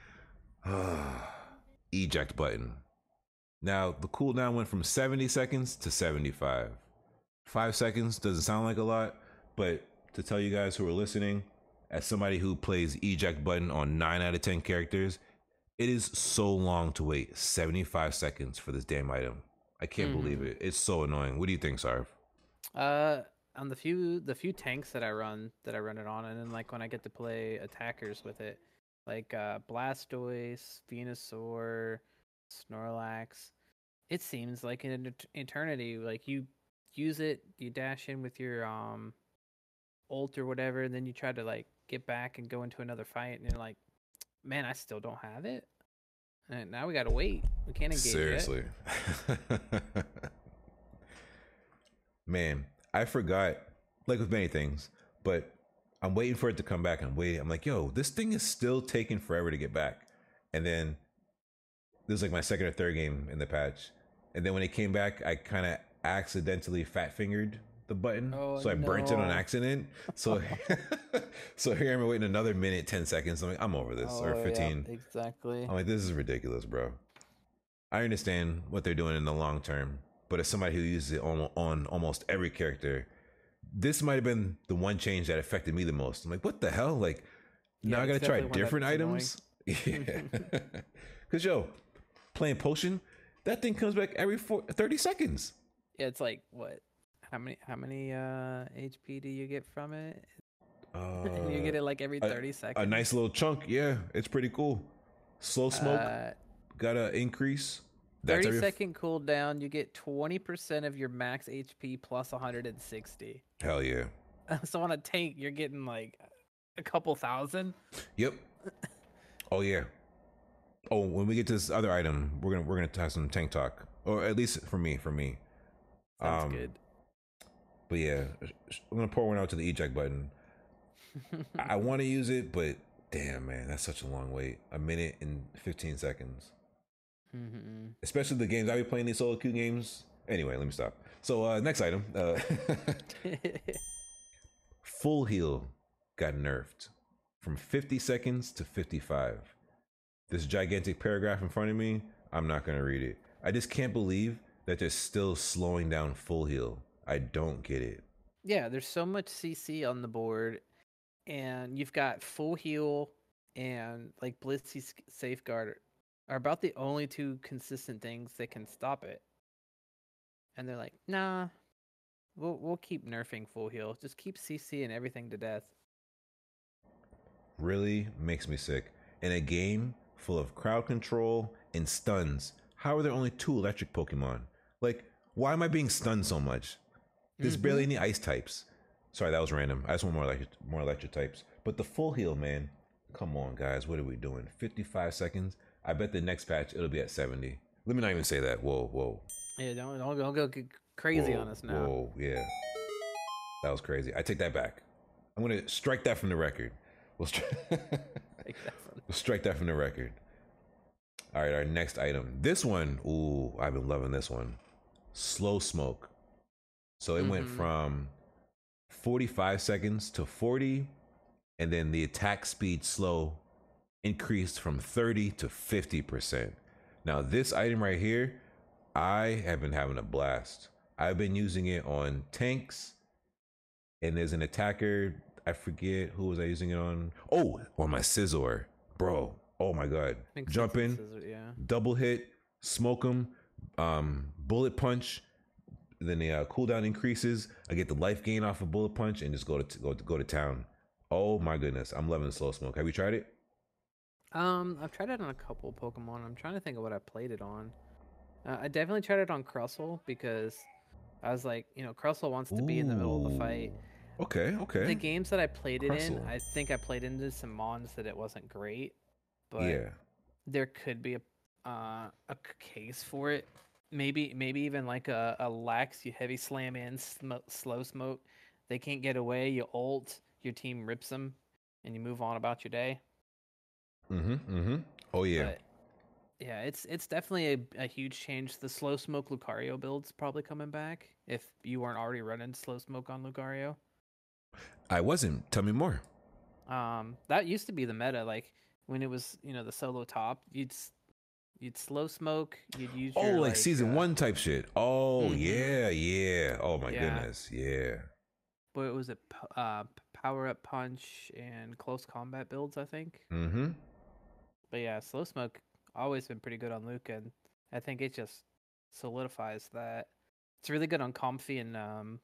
eject button. Now the cooldown went from 70 seconds to 75. 5 seconds doesn't sound like a lot, but to tell you guys who are listening, as somebody who plays eject button on 9 out of 10 characters, it is so long to wait 75 seconds for this damn item. I can't believe it. It's so annoying. What do you think, Sarv? On the few tanks that I run it on, and then like when I get to play attackers with it, like Blastoise, Venusaur, Snorlax, it seems like an eternity. Like you use it, you dash in with your ult or whatever, and then you try to like get back and go into another fight, and you're like, man, I still don't have it, and now we gotta wait. We can't engage Seriously. Man, I forgot, like with many things, but I'm waiting for it to come back. I'm waiting. I'm like, yo, this thing is still taking forever to get back. And then this is like my second or third game in the patch. And then when it came back, I kind of accidentally fat fingered the button. Oh, so I burnt it on no. accident. So so here I'm waiting another minute, 10 seconds. I'm like, I'm over this. Or Oh, 15. yeah, exactly. I'm like, this is ridiculous, bro. I understand what they're doing in the long term, but as somebody who uses it on almost every character, this might have been the one change that affected me the most. I'm like, what the hell? Like, Yeah, now I it's gotta try definitely one different that's items? Yeah. Because, yo, playing Potion, that thing comes back every 30 seconds. Yeah, it's like what? How many HP do you get from it? You get it like every 30 seconds. A nice little chunk. Yeah, it's pretty cool. Slow smoke, Uh, gotta increase. 30-second cooldown, you get 20% of your max HP plus 160. Hell yeah. So on a tank, you're getting like a couple thousand. Yep. Oh yeah. Oh, when we get to this other item, we're gonna have some tank talk, or at least for me. Sounds good. But yeah, I'm gonna pour one out to the eject button. I want to use it, but damn, man, that's such a long wait. A minute and 15 seconds. Especially the games I be playing, these solo queue games. Anyway, let me stop. So next item, full heal got nerfed from 50 seconds to 55. This gigantic paragraph in front of me, I'm not gonna read it. I just can't believe that they're still slowing down full heal. I don't get it. Yeah, there's so much CC on the board, and you've got full heal and like Blitzy Safeguard are about the only two consistent things that can stop it. And they're like, nah, we'll keep nerfing full heal. Just keep CC and everything to death. Really makes me sick. In a game full of crowd control and stuns, how are there only 2 electric Pokemon? Like, why am I being stunned so much? There's barely any ice types. Sorry, that was random. I just want more electric types. But the full heal, man. Come on, guys. What are we doing? 55 seconds? I bet the next patch it'll be at 70. Let me not even say that. Whoa. Yeah, don't go crazy on us now. Whoa, yeah. That was crazy. I take that back. I'm gonna strike that from the record. We'll strike that from the record. All right, our next item. This one, ooh, I've been loving this one. Slow smoke. So it went from 45 seconds to 40, and then the attack speed slow increased from 30 to 50%. Now, this item right here, I have been having a blast. I've been using it on tanks, and there's an attacker. I forget who was I using it on. Oh, on my Scizor, bro. Oh my god, jump in, double hit, smoke him, bullet punch. Then the cooldown increases. I get the life gain off of bullet punch and just go to town. Oh my goodness, I'm loving slow smoke. Have you tried it? I've tried it on a couple Pokemon. I'm trying to think of what I played it on. I definitely tried it on Crustle because I was like, Crustle wants to be in the middle of the fight. Okay. The games that I played it in, Crustle. I think I played into some mons that it wasn't great, but Yeah. there could be a case for it. Maybe even like a lax, you heavy slam in, slow smoke. They can't get away. You ult, your team rips them, and you move on about your day. Oh yeah. But yeah, it's definitely a huge change. The slow smoke Lucario build's probably coming back if you weren't already running slow smoke on Lucario. I wasn't. Tell me more. That used to be the meta. Like when it was, the solo top, you'd slow smoke. You'd use like season 1 type shit. Oh yeah. Oh my Yeah. goodness, yeah. What was it? Power up punch and close combat builds, I think. But yeah, slow smoke always been pretty good on Luca, and I think it just solidifies that. It's really good on Comfy and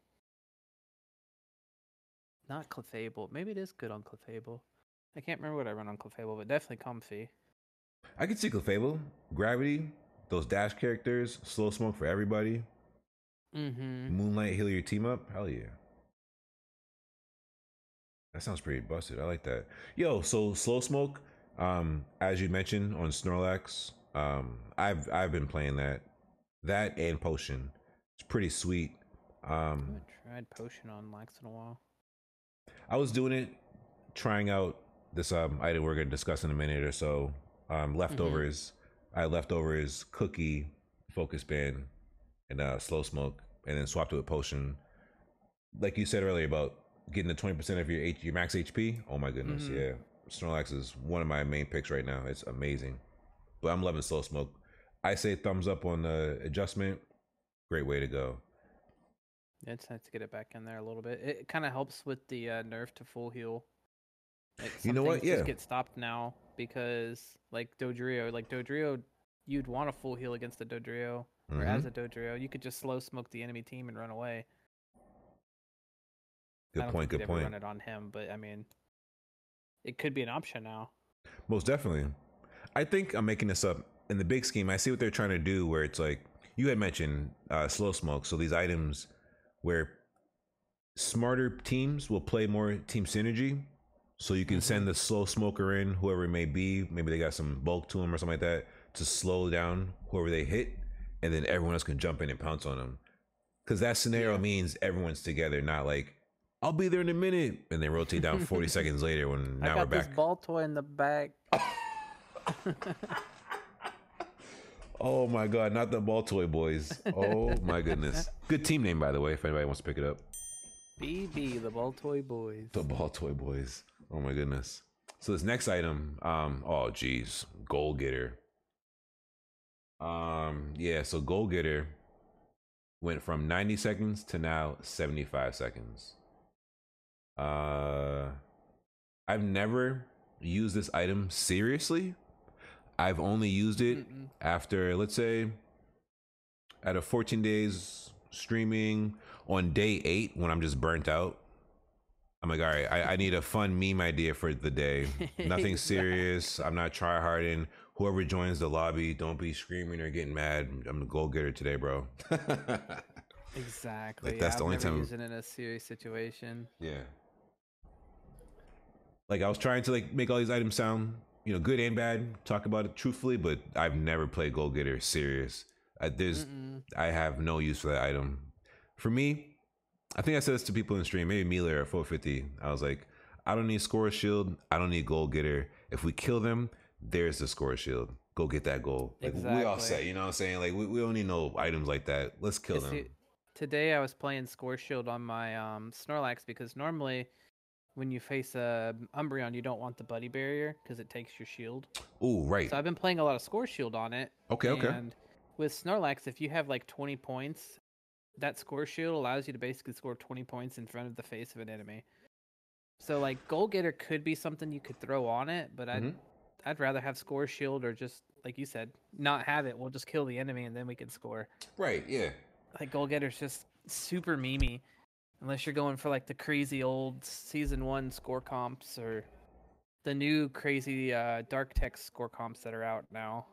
not Clefable. Maybe it is good on Clefable. I can't remember what I run on Clefable, but definitely Comfy. I could see Clefable, Gravity, those dash characters, slow smoke for everybody. Moonlight heal your team up. Hell yeah. That sounds pretty busted. I like that. Yo, so slow smoke, as you mentioned on Snorlax, I've been playing that. That and potion. It's pretty sweet. I Um, haven't tried potion on Lax in a while. I was doing it, trying out this item we're gonna discuss in a minute or so. Mm-hmm. Leftovers. I had leftovers cookie, focus band, and slow smoke, and then swapped it with potion. Like you said earlier about getting the 20% of your max HP. Oh my goodness, Mm-hmm. yeah. Snorlax is one of my main picks right now. It's amazing. But I'm loving slow smoke. I say thumbs up on the adjustment. Great way to go. It's nice to get it back in there a little bit. It kind of helps with the nerf to full heal. Like You some know what? things just Yeah. get stopped now because like Dodrio, you'd want a full heal against a Dodrio or Mm-hmm. as a Dodrio. You could just slow smoke the enemy team and run away. I Good don't point. think you'd Good ever point. run it on him, but I mean, it could be an option now. Most definitely. I think I'm making this up in the big scheme. I see what they're trying to do, where it's like you had mentioned slow smoke. So these items where smarter teams will play more team synergy. So you can Mm-hmm. send the slow smoker in, whoever it may be. Maybe they got some bulk to them or something like that to slow down whoever they hit, and then everyone else can jump in and pounce on them. Because that scenario Yeah. means everyone's together, not like I'll be there in a minute and then rotate down 40 seconds later when I now we're got this back. ball toy in the back. Oh my god, not the ball toy boys. Oh my goodness. Good team name, by the way, if anybody wants to pick it up. BB, the ball toy boys. The ball toy boys. Oh my goodness. So this next item, oh geez, goal getter. Yeah, so goal getter went from 90 seconds to now 75 seconds. Uh I've never used this item seriously. I've only used it Mm-mm. after, let's say, out of 14 days streaming on day 8 when I'm just burnt out. I'm like, all right, I need a fun meme idea for the day. Nothing serious. I'm not try harding. Whoever joins the lobby, don't be screaming or getting mad. I'm the goal getter today, bro. Like Exactly. that's Yeah, the I've only never time. used it in a serious situation. Yeah. Like I was trying to like make all these items sound, good and bad. Talk about it truthfully, but I've never played goal getter serious. Mm-mm. I have no use for that item. For me, I think I said this to people in the stream, maybe Mealer at 450. I was like, I don't need score shield. I don't need goal getter. If we kill them, there's the score shield. Go get that goal. Like we all Exactly. set, you know what I'm saying? Like we don't need no items like that. Let's kill Yeah, them. see, today I was playing Score Shield on my Snorlax because normally when you face a Umbreon, you don't want the Buddy Barrier because it takes your shield. Ooh, right. So I've been playing a lot of Score Shield on it, Okay, okay. and with Snorlax, if you have like 20 points, that Score Shield allows you to basically score 20 points in front of the face of an enemy. So like Goal Getter could be something you could throw on it, but Mm-hmm. I'd rather have Score Shield or just like you said, not have it. We'll just kill the enemy and then we can score. Right, yeah. Like Goal Getter's just super memey, unless you're going for like the crazy old season 1 score comps or the new crazy dark text score comps that are out now.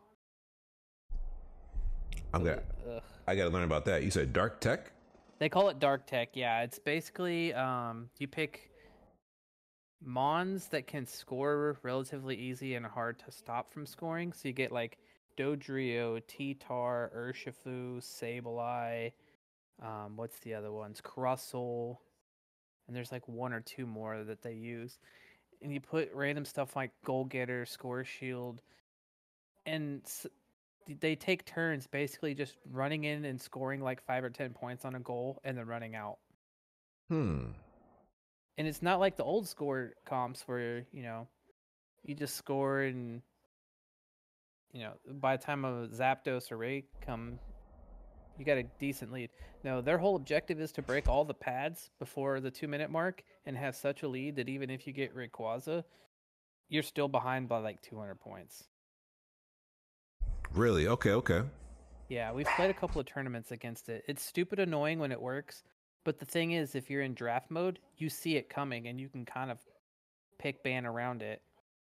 I'm gonna Ugh. I gotta learn about that. You said dark tech? They call it dark tech. Yeah, it's basically you pick mons that can score relatively easy and hard to stop from scoring. So you get like Dodrio, T-Tar, Urshifu, Sableye, what's the other ones? Crustle, and there's like one or two more that they use. And you put random stuff like Goal Getter, Score Shield, and they take turns basically just running in and scoring like 5 or 10 points on a goal and then running out. Hmm. And it's not like the old score comps where, you just score and, by the time a Zapdos or Ray come, you got a decent lead. No, their whole objective is to break all the pads before the 2-minute mark and have such a lead that even if you get Rayquaza, you're still behind by like 200 points. Really? Okay, okay. Yeah, we've played a couple of tournaments against it. It's stupid annoying when it works, but the thing is, if you're in draft mode, you see it coming and you can kind of pick ban around it.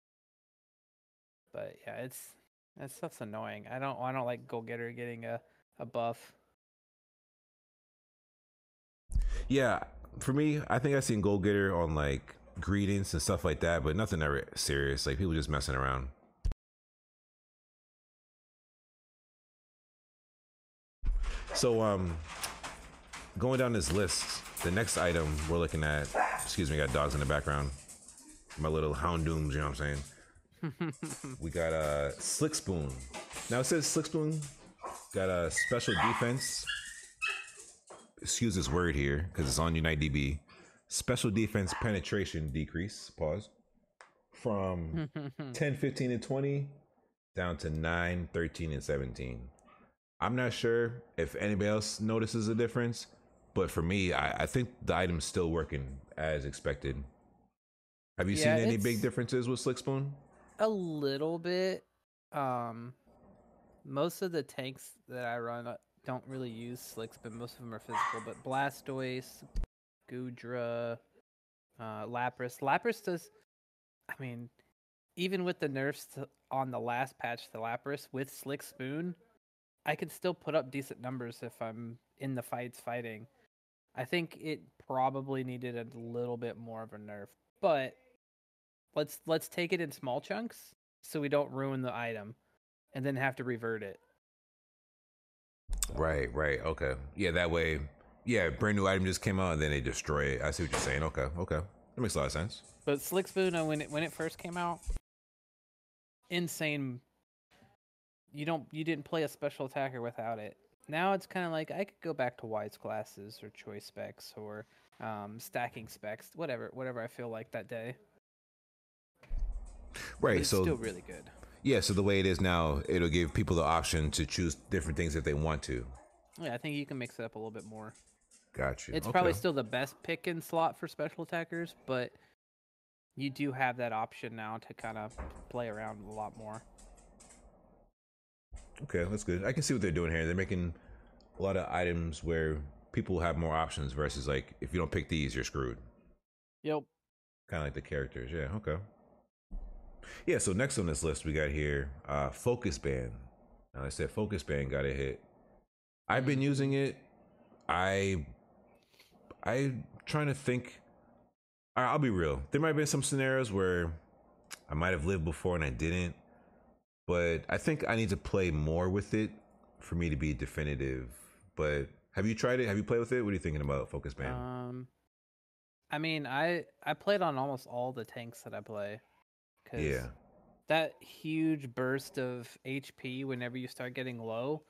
But yeah, that stuff's annoying. I don't like Go Getter getting a buff. Yeah, for me, I think I seen goal getter on like greetings and stuff like that, but nothing ever serious. Like people just messing around. So going down this list, the next item we're looking at, excuse me, got dogs in the background. My little Houndooms, you know what I'm saying? We got a Slick Spoon. Now it says Slick Spoon got a special defense. Excuse this word here because it's on UnitedDB. Special defense penetration decrease, pause, from 10, 15, and 20 down to 9, 13, and 17. I'm not sure if anybody else notices a difference, but for me, I think the item's still working as expected. Have you seen any big differences with Slick Spoon? A little bit. Most of the tanks that I run don't really use Slick Spoon. Most of them are physical, but Blastoise, Goodra, Lapras. Lapras does, I mean, even with the nerfs on the last patch to Lapras with Slick Spoon, I can still put up decent numbers if I'm in the fights fighting. I think it probably needed a little bit more of a nerf, but let's take it in small chunks so we don't ruin the item and then have to revert it. Right, okay. Yeah, that way, brand new item just came out and then they destroy it. I see what you're saying. Okay. That makes a lot of sense. But Slick Spoon, when it first came out, insane. You didn't play a special attacker without it. Now it's kind of like I could go back to Wise classes or choice specs or stacking specs, whatever I feel like that day. Right, it's so still really good. Yeah, so the way it is now, it'll give people the option to choose different things if they want to. Yeah, I think you can mix it up a little bit more. Gotcha. It's probably still the best pick and slot for special attackers, but you do have that option now to kind of play around a lot more. Okay, that's good. I can see what they're doing here. They're making a lot of items where people have more options versus like if you don't pick these, you're screwed. Yep. Kind of like the characters. Yeah, okay. Yeah, so next on this list we got here Focus Band. Now I said Focus Band got a hit. I've been using it. I trying to think. I'll be real. There might have been some scenarios where I might have lived before and I didn't. But I think I need to play more with it for me to be definitive. But have you tried it? Have you played with it? What are you thinking about Focus Band? I mean, I played on almost all the tanks that I play. Yeah. That huge burst of HP whenever you start getting low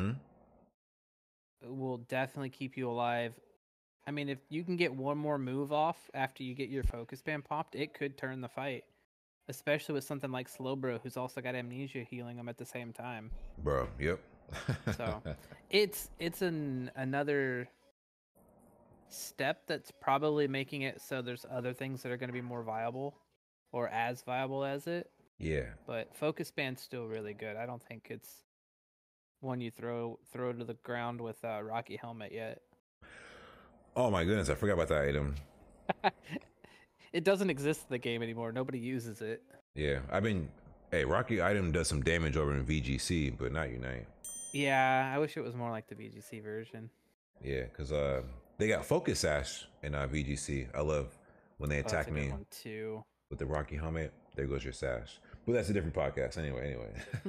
will definitely keep you alive. I mean, if you can get one more move off after you get your Focus Band popped, it could turn the fight. Especially with something like Slowbro, who's also got amnesia healing him at the same time. Bro, yep. So it's another step that's probably making it so there's other things that are going to be more viable or as viable as it. Yeah. But Focus Band's still really good. I don't think it's one you throw to the ground with a Rocky Helmet yet. Oh my goodness, I forgot about that item. It doesn't exist in the game anymore. Nobody uses it. Yeah, Rocky item does some damage over in VGC, but not Unite. Yeah, I wish it was more like the VGC version. Yeah, because they got Focus Sash in VGC. I love when they attack me too. With the Rocky helmet. There goes your sash. But that's a different podcast. Anyway.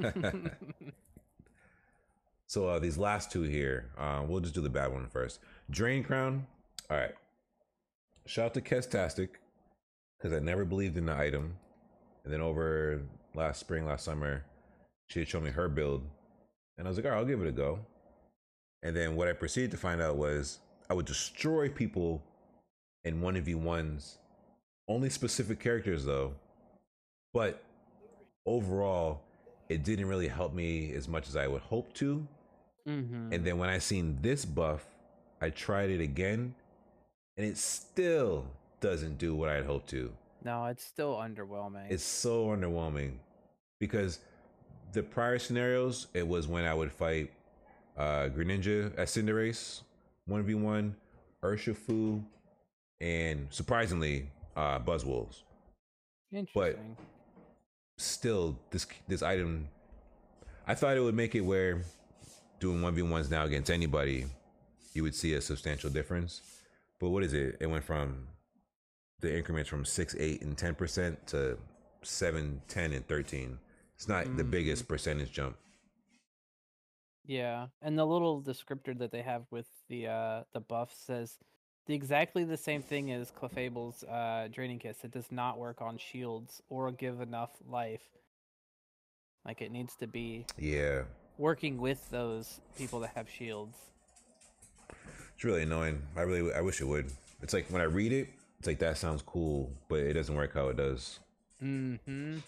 So these last two here, we'll just do the bad one first. Drain Crown. All right. Shout out to Kestastic, because I never believed in the item. And then over last summer, she had shown me her build. And I was like, all right, I'll give it a go. And then what I proceeded to find out was I would destroy people in 1v1s. Only specific characters, though. But overall, it didn't really help me as much as I would hope to. And then when I seen this buff, I tried it again. And it still doesn't do what I'd hoped to. No, it's still underwhelming. It's so underwhelming. Because the prior scenarios, it was when I would fight Greninja at Cinderace, 1v1, Urshifu, and surprisingly, Buzzwolves. Interesting. But still, this item, I thought it would make it where doing 1v1s now against anybody, you would see a substantial difference. But what is it? It went from the increments from 6, 8, and 10% to 7, 10, and 13. It's not the Mm-hmm. biggest percentage jump. Yeah, and the little descriptor that they have with the buff says exactly the same thing as Clefable's draining kiss. It does not work on shields or give enough life. Like it needs to be Yeah, working with those people that have shields. it's really annoying. I wish it would. It's like when I read it, it's like that sounds cool, but it doesn't work how it does. Mm-hmm.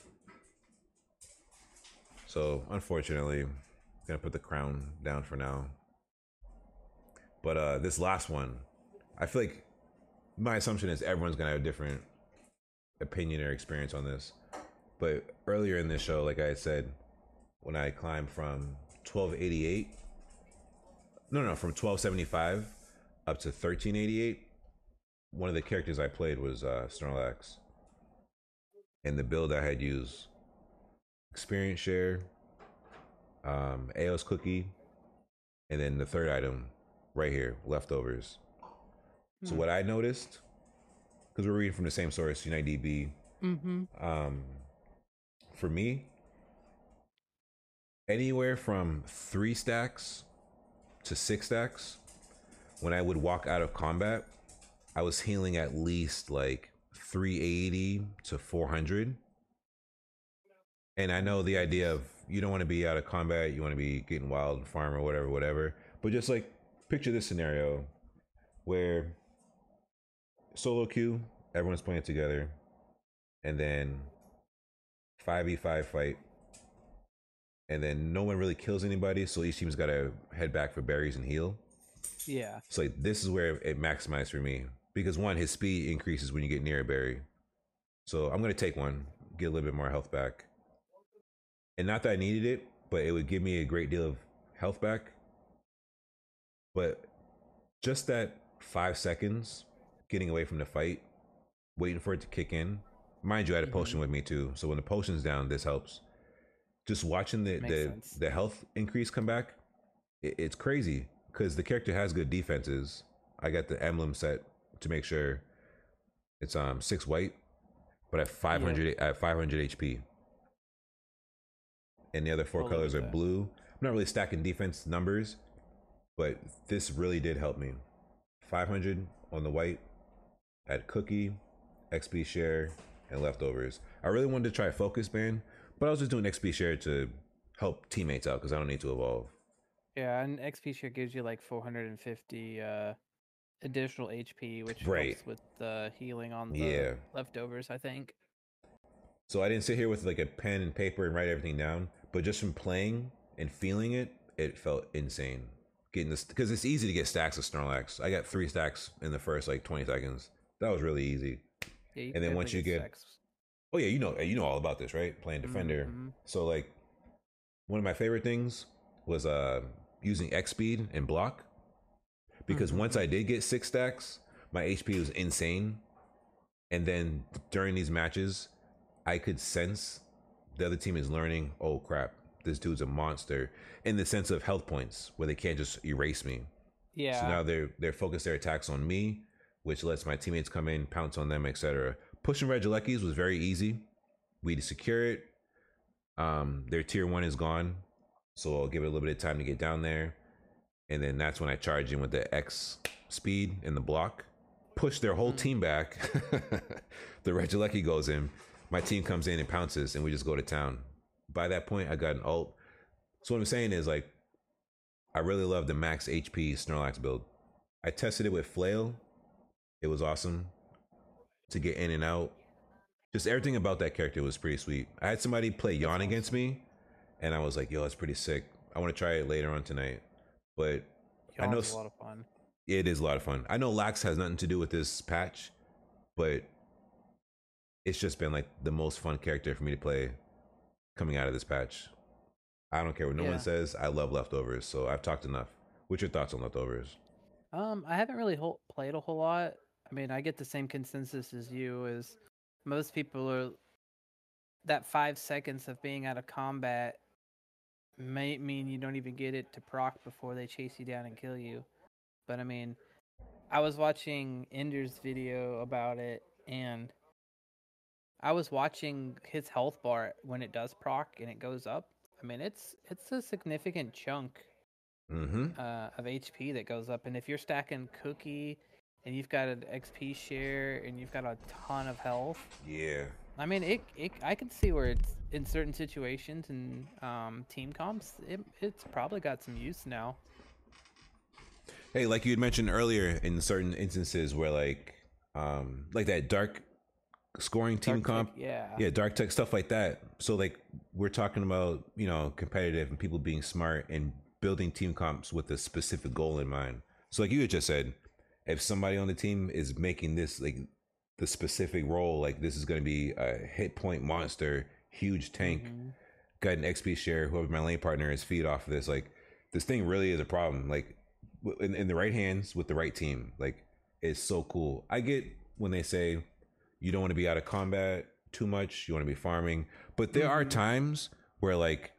So unfortunately, I'm gonna put the crown down for now. But this last one, I feel like my assumption is everyone's gonna have a different opinion or experience on this. But earlier in this show, like I had said, when I climbed from 1288, no, from 1275 up to 1388, one of the characters I played was Snorlax. And the build I had used experience share, Aos cookie, and then the third item right here, leftovers. So what I noticed, because we're reading from the same source, UnitedDB, Mm-hmm. for me, anywhere from 3 stacks to 6 stacks, when I would walk out of combat, I was healing at least like 380 to 400. And I know the idea of you don't want to be out of combat, you want to be getting wild farm or whatever. But just like picture this scenario where solo queue, everyone's playing together, and then 5v5 fight, and then no one really kills anybody, so each team's got to head back for berries and heal. Yeah. So like this is where it maximized for me because one, his speed increases when you get near a berry. So I'm gonna take one, get a little bit more health back, and not that I needed it, but it would give me a great deal of health back. But just that 5 seconds getting away from the fight, waiting for it to kick in. Mind you, I had a potion with me too, so when the potion's down, this helps. Just watching Makes sense. the health increase come back, it's crazy because the character has good defenses. I got the emblem set to make sure it's 6 white, but at 500 at 500 HP, and the other 4 I'll look colors at are that. blue. I'm not really stacking defense numbers, but this really did help me. 500 on the white, had cookie, XP share, and leftovers. I really wanted to try focus band, but I was just doing XP share to help teammates out because I don't need to evolve. Yeah, and XP share gives you like 450 additional HP, which Right. helps with the healing on the Yeah. leftovers, I think. So I didn't sit here with like a pen and paper and write everything down, but just from playing and feeling it, it felt insane. Getting this because it's easy to get stacks of Snorlax. I got 3 stacks in the first like 20 seconds. That was really easy. Yeah, you And can then definitely once you get get, stacks. oh yeah, you know all about this, right? Playing defender. Mm-hmm. So like one of my favorite things was using X speed and block because once I did get 6 stacks, my HP was insane. And then during these matches, I could sense the other team is learning, oh crap, this dude's a monster in the sense of health points where they can't just erase me. So Yeah. now they're focused their attacks on me, which lets my teammates come in, pounce on them, etc. Pushing Regielekis was very easy. We secure it. Their tier 1 is gone, so I'll give it a little bit of time to get down there, and then that's when I charge in with the X speed in the block, push their whole team back. The Regieleki goes in, my team comes in and pounces, and we just go to town. By that point, I got an ult. So what I'm saying is like, I really love the max HP Snorlax build. I tested it with Flail. It was awesome to get in and out. Just everything about that character was pretty sweet. I had somebody play Yawn against me, and I was like, yo, that's pretty sick. I want to try it later on tonight. But I know Yawn's a lot of fun. it is a lot of fun. I know Lax has nothing to do with this patch, but it's just been like the most fun character for me to play coming out of this patch. I don't care what no one says. I love leftovers, so I've talked enough. What's your thoughts on leftovers? I haven't really played a whole lot. I mean, I get the same consensus as you. As most people are, that 5 seconds of being out of combat may mean you don't even get it to proc before they chase you down and kill you. But I mean, I was watching Ender's video about it, and I was watching his health bar when it does proc and it goes up. I mean, it's a significant chunk of HP that goes up. And if you're stacking Cookie and you've got an XP share and you've got a ton of health, Yeah. I mean, I can see where it's in certain situations and team comps, it's probably got some use now. Hey, like you had mentioned earlier, in certain instances where like that dark scoring team Dark comp, Tech, yeah. yeah, dark tech stuff like that. So like we're talking about, you know, competitive and people being smart and building team comps with a specific goal in mind. So like you had just said, if somebody on the team is making this like the specific role, like this is going to be a hit point monster, huge tank, got an XP share, whoever my lane partner is, feed off of this. Like this thing really is a problem. Like in the right hands with the right team, like it's so cool. I get when they say you don't want to be out of combat too much, you want to be farming, but there are times where like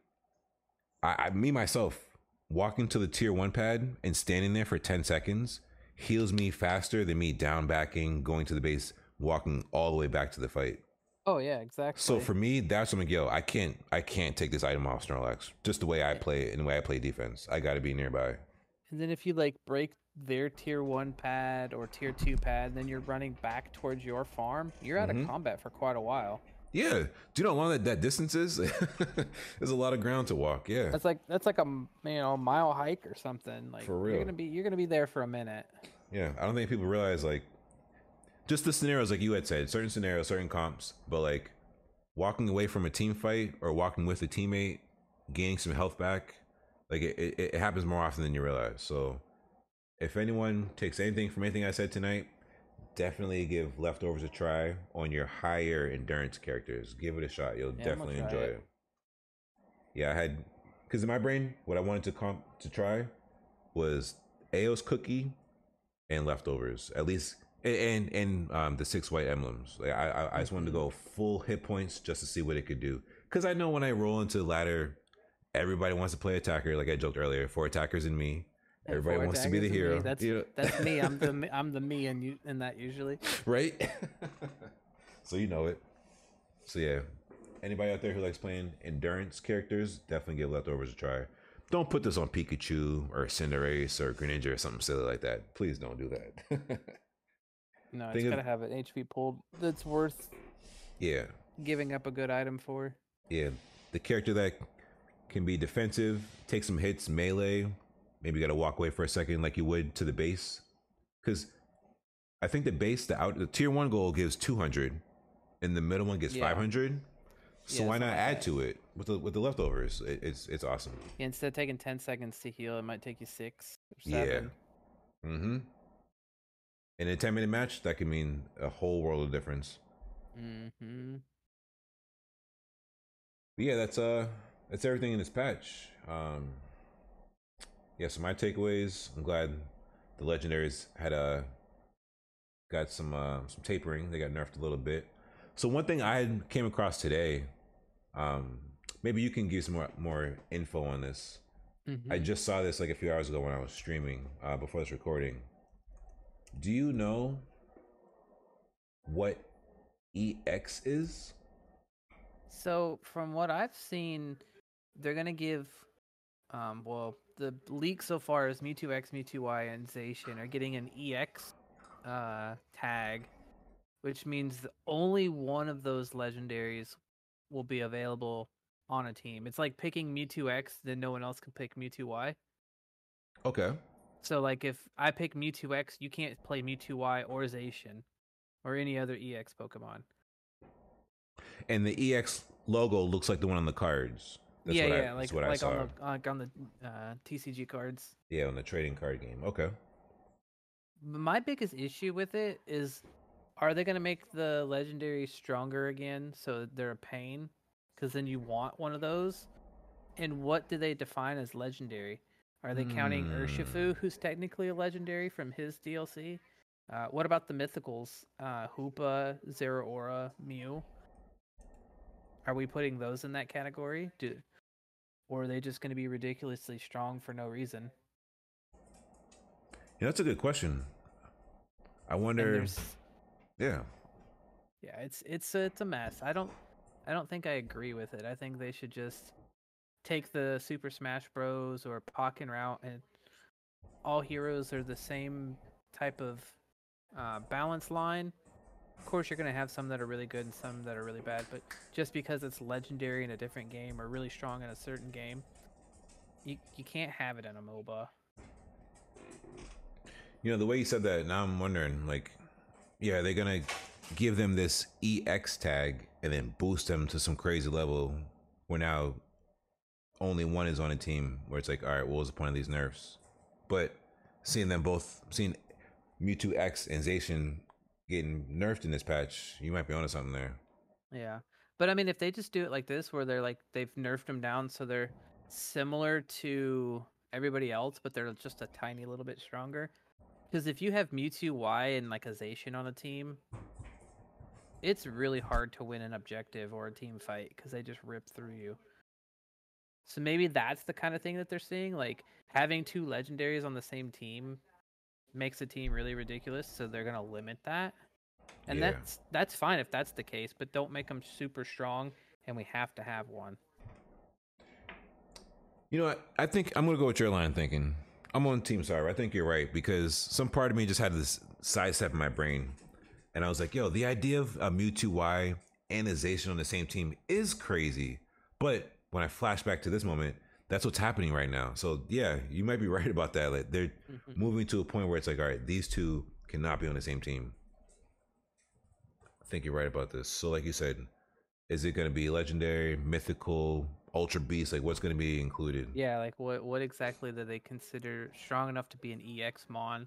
me myself walking to the tier 1 pad and standing there for 10 seconds heals me faster than me down backing, going to the base, walking all the way back to the fight. Oh yeah, exactly. So for me, that's what I'm like, yo, I can't take this item off Snorlax. Just the way I play it and the way I play defense. I gotta be nearby. And then if you like break their tier 1 pad or tier 2 pad, then you're running back towards your farm, you're out of combat for quite a while. Yeah. Do you know how long that distance is? There's a lot of ground to walk. Yeah. That's like a mile hike or something. Like For real. You're gonna be there for a minute. Yeah. I don't think people realize like just the scenarios like you had said, certain scenarios, certain comps, but like walking away from a team fight or walking with a teammate, gaining some health back, like it happens more often than you realize. So if anyone takes anything from anything I said tonight, definitely give Leftovers a try on your higher endurance characters. Give it a shot. You'll definitely enjoy it. Yeah, I had, because in my brain, what I wanted to try was Ao's Cookie and Leftovers, at least, and the 6 white emblems. Like I just wanted to go full hit points just to see what it could do. Because I know when I roll into ladder, everybody wants to play attacker. Like I joked earlier, 4 attackers in me. Everybody wants to be the hero. That's me. I'm the me in that usually. Right? So you know it. So yeah, anybody out there who likes playing endurance characters, definitely give Leftovers a try. Don't put this on Pikachu or Cinderace or Greninja or something silly like that. Please don't do that. No, it's gotta have an HP pulled that's worth giving up a good item for. Yeah, the character that can be defensive, take some hits, melee. Maybe you got to walk away for a second like you would to the base. Because I think the base, the tier 1 goal gives 200 and the middle one gets 500. So why not add to it with the Leftovers? It's awesome. Yeah, instead of taking 10 seconds to heal, it might take you 6 or 7. Yeah. In a 10-minute match, that could mean a whole world of difference. But yeah, that's everything in this patch. Yeah, so my takeaways, I'm glad the legendaries had got some tapering. They got nerfed a little bit. So one thing I came across today, maybe you can give some more info on this. I just saw this like a few hours ago when I was streaming before this recording. Do you know what EX is? So from what I've seen, they're gonna give the leak so far is Mewtwo X, Mewtwo Y, and Zacian are getting an EX tag, which means only one of those legendaries will be available on a team. It's like picking Mewtwo X, then no one else can pick Mewtwo Y. Okay. So like if I pick Mewtwo X, you can't play Mewtwo Y or Zacian or any other EX Pokemon. And the EX logo looks like the one on the cards. That's what I saw. On the TCG cards. Yeah, on the trading card game. Okay. My biggest issue with it is, are they going to make the legendary stronger again so they're a pain? Because then you want one of those. And what do they define as legendary? Are they counting Urshifu, who's technically a legendary from his DLC? What about the mythicals? Hoopa, Zeraora, Mew? Are we putting those in that category? Or are they just going to be ridiculously strong for no reason? Yeah, that's a good question. I wonder. Yeah. Yeah, it's a mess. I don't think I agree with it. I think they should just take the Super Smash Bros. Or Pokken route, and all heroes are the same type of balance line. Of course, you're gonna have some that are really good and some that are really bad, but just because it's legendary in a different game or really strong in a certain game, you can't have it in a MOBA. You know, the way you said that, now I'm wondering, like, yeah, they're gonna give them this EX tag and then boost them to some crazy level where now only one is on a team, where it's like, all right, what was the point of these nerfs? But seeing Mewtwo X and Zacian getting nerfed in this patch, you might be onto something there. Yeah. But I mean, if they just do it like this, where they're like, they've nerfed them down so they're similar to everybody else, but they're just a tiny little bit stronger. Because if you have Mewtwo Y and like a Zacian on a team, it's really hard to win an objective or a team fight because they just rip through you. So maybe that's the kind of thing that they're seeing. Like having two legendaries on the same team makes a team really ridiculous, so they're gonna limit that. And Yeah. that's fine if that's the case, but don't make them super strong and we have to have one. You know what? I think I'm gonna go with your line of thinking. I'm on Team Sarver. I think you're right because some part of me just had this sidestep in my brain, and I was like, "Yo, the idea of a Mewtwo Y and a Zacian on the same team is crazy." But when I flash back to this moment, that's what's happening right now. So yeah, you might be right about that. Like they're moving to a point where it's like, all right, these two cannot be on the same team. I think you're right about this. So like you said, is it going to be legendary, mythical, ultra beast? Like what's going to be included? Yeah, like what exactly do they consider strong enough to be an EX Mon?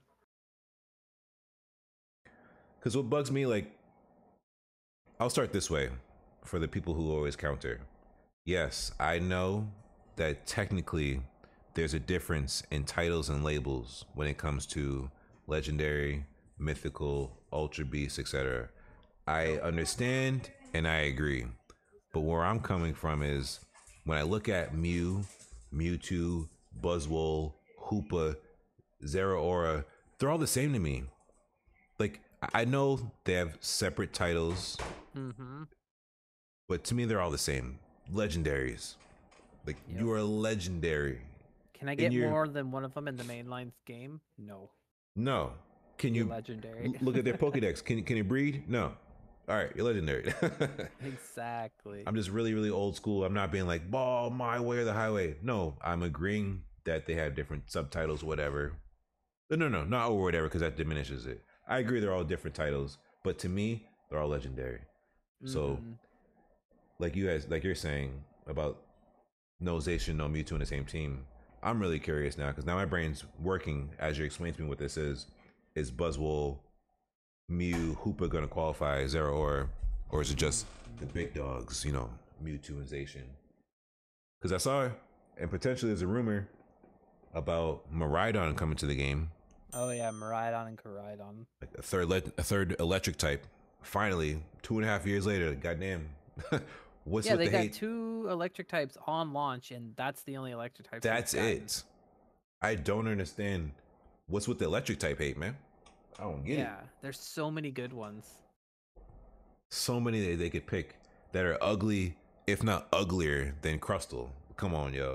Because what bugs me, like, I'll start this way for the people who always counter. Yes, I know that technically there's a difference in titles and labels when it comes to legendary, mythical, ultra beast, etc. I understand and I agree. But where I'm coming from is when I look at Mewtwo, Buzzwole, Hoopa, Zeraora, they're all the same to me. Like I know they have separate titles, Mm-hmm. but to me they're all the same. Legendaries. Like you are legendary. Can I get more than one of them in the mainline game? No. No. Can You're you legendary. look at their Pokédex? Can you breed? No. All right, you're legendary. Exactly. I'm just really, really old school. I'm not being like, ball my way or the highway. No, I'm agreeing that they have different subtitles, whatever. No, not or whatever, because that diminishes it. I agree they're all different titles, but to me, they're all legendary. So, like you're saying about no Zacian, no Mewtwo in the same team. I'm really curious now because now my brain's working as you explain to me what this is. Is Buzzwole, Mew, Hoopa gonna qualify Zeraora, or is it just the big dogs? You know, Mewtwo and Zacian. Because I saw, and potentially there's a rumor about Miraidon coming to the game. Oh yeah, Miraidon and Koraidon. Like a third electric type. Finally, 2.5 years later, goddamn. What's Yeah, with they the got hate? 2 electric types on launch, and that's the only electric types. That's it. I don't understand. What's with the electric type hate, man? I don't get it. Yeah, there's so many good ones. So many that they could pick that are ugly, if not uglier than Crustle. Come on, yo.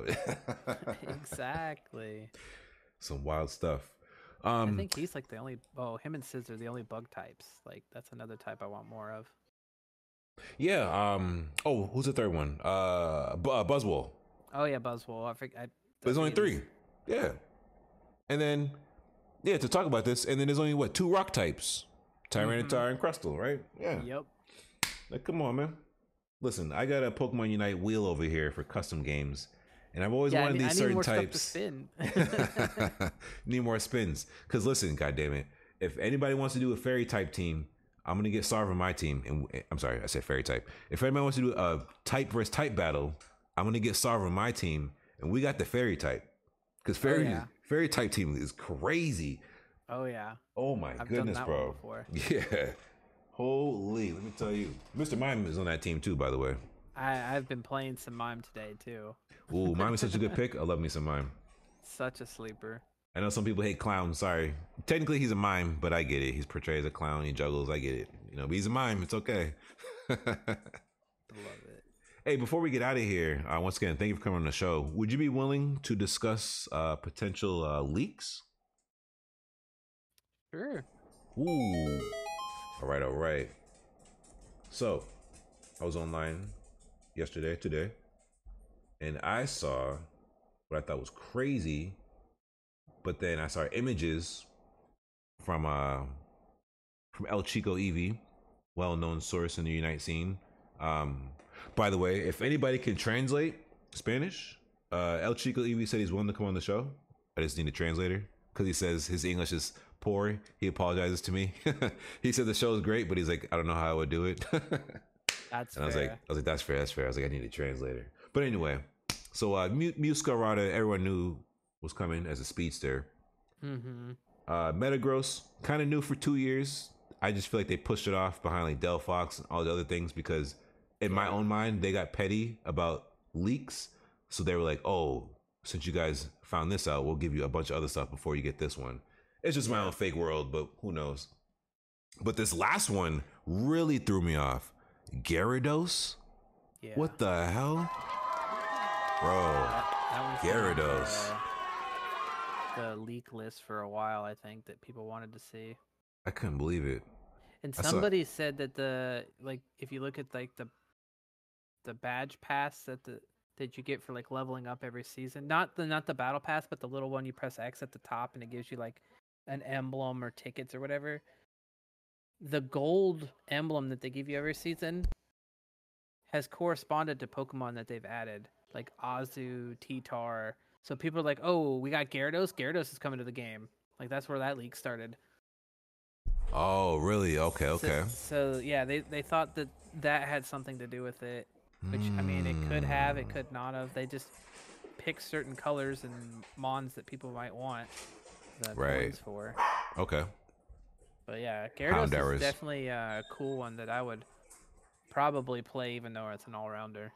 Exactly. Some wild stuff. I think he's like the only. Oh, him and Sizz are the only bug types. Like that's another type I want more of. Yeah. Oh, who's the third one? Buzzwole. Oh yeah, Buzzwole. There's only 3. Yeah. And then, yeah, to talk about this, and then there's only what 2 rock types: Tyranitar and Crustle, right? Yeah. Yep. Like, come on, man. Listen, I got a Pokemon Unite wheel over here for custom games, and I've always wanted these certain types. I need more stuff to spin. Need more spins. Because listen, goddammit, if anybody wants to do a fairy type team, I'm gonna get Sarv on my team. And I'm sorry, I said fairy type. If anybody wants to do a type versus type battle, I'm gonna get Sarv on my team, and we got the fairy type. Because fairy type team is crazy. Oh yeah. Oh my goodness, bro. Yeah. Holy, let me tell you. Mr. Mime is on that team too, by the way. I've been playing some Mime today too. Ooh, Mime is such a good pick. I love me some Mime. Such a sleeper. I know some people hate clowns. Sorry. Technically, he's a mime, but I get it. He's portrayed as a clown. He juggles. I get it. But he's a mime. It's okay. Love it. Hey, before we get out of here, once again, thank you for coming on the show. Would you be willing to discuss potential leaks? Sure. Ooh. All right. So, I was online today, and I saw what I thought was crazy, but then I saw images from El Chico Evie, well-known source in the Unite scene. By the way, if anybody can translate Spanish, El Chico Evie said he's willing to come on the show. I just need a translator because he says his English is poor. He apologizes to me. He said the show is great, but he's like, I don't know how I would do it. That's and fair. I was like, that's fair. I was like, I need a translator. But anyway, so Muscarada, everyone knew was coming as a speedster. Mm-hmm. Metagross, kind of new for 2 years. I just feel like they pushed it off behind like Delphox and all the other things because in my own mind, they got petty about leaks. So they were like, oh, since you guys found this out, we'll give you a bunch of other stuff before you get this one. It's just my own fake world, but who knows? But this last one really threw me off. Gyarados? Yeah. What the hell? Bro, that Gyarados. The leak list for a while, I think, that people wanted to see. I couldn't believe it. And somebody said that if you look at like the badge pass that you get for like leveling up every season, not the battle pass, but the little one you press X at the top and it gives you like an emblem or tickets or whatever. The gold emblem that they give you every season has corresponded to Pokemon that they've added, like Azu, T-Tar. So people are like, oh, we got Gyarados. Gyarados is coming to the game. Like, that's where that leak started. Oh, really? Okay. So yeah, they thought that had something to do with it. Which, I mean, it could have, it could not have. They just pick certain colors and mons that people might want the coins for. Okay. But yeah, Gyarados is definitely a cool one that I would probably play even though it's an all-rounder.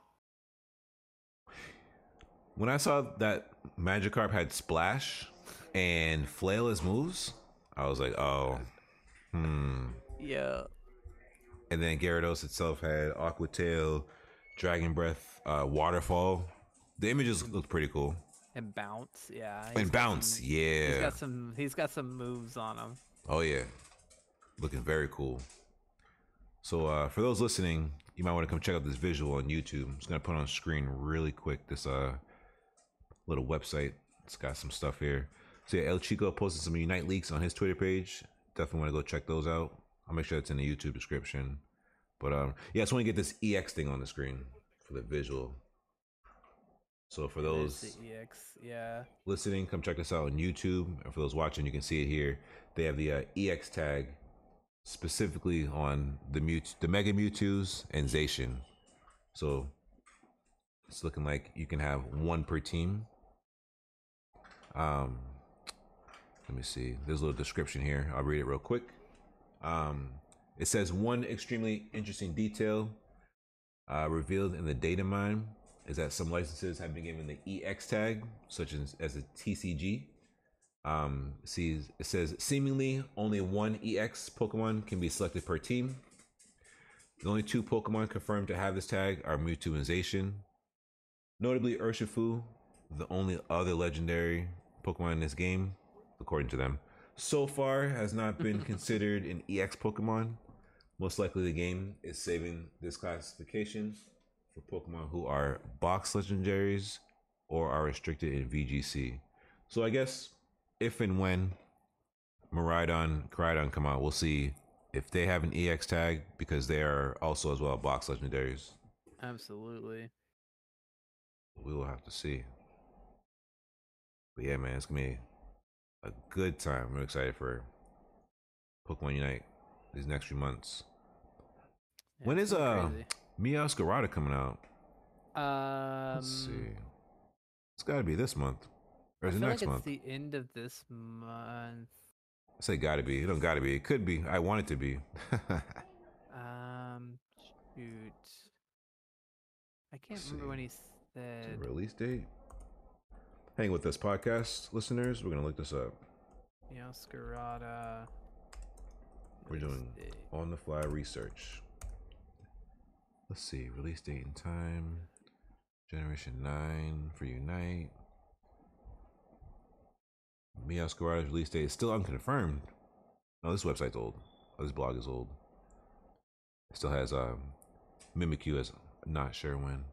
When I saw that Magikarp had Splash and Flail as moves, I was like, oh, Yeah. And then Gyarados itself had Aqua Tail, Dragon Breath, Waterfall. The images looked pretty cool. And Bounce, yeah. He's got some moves on him. Oh yeah, looking very cool. So for those listening, you might want to come check out this visual on YouTube. I'm just gonna put on screen really quick this little website. It's got some stuff here. So yeah, El Chico posted some Unite leaks on his Twitter page. Definitely want to go check those out. I'll make sure it's in the YouTube description. But yeah, I just want to get this EX thing on the screen for the visual. So for those listening, come check us out on YouTube. And for those watching, you can see it here. They have the EX tag specifically on the Mega Mewtwo's and Zacian. So it's looking like you can have one per team. Let me see. There's a little description here. I'll read it real quick. It says one extremely interesting detail revealed in the data mine is that some licenses have been given the EX tag, such as a TCG. It says seemingly only one EX Pokemon can be selected per team. The only two Pokemon confirmed to have this tag are Mewtwo and Zacian. Notably, Urshifu, the only other legendary Pokemon in this game, according to them, so far has not been considered an EX Pokemon. Most likely the game is saving this classification for Pokemon who are box legendaries or are restricted in VGC. So I guess if and when Koraidon come out, we'll see if they have an EX tag because they are also as well box legendaries. Absolutely. We will have to see. But yeah, man, it's gonna be a good time. I'm excited for Pokemon Unite these next few months. Yeah, when is Meowscarada coming out? Let's see. It's got to be this month, or is it next month? It's the end of this month. I say got to be. It don't got to be. It could be. I want it to be. Shoot. I can't remember when he said release date. Hang with us, podcast listeners. We're gonna look this up. Meowscarada. We're doing on the fly research. Let's see, release date and time. Generation 9 for Unite. Miya's release date is still unconfirmed. No, this website's old. Oh, this blog is old. It still has Mimikyu as not sure when.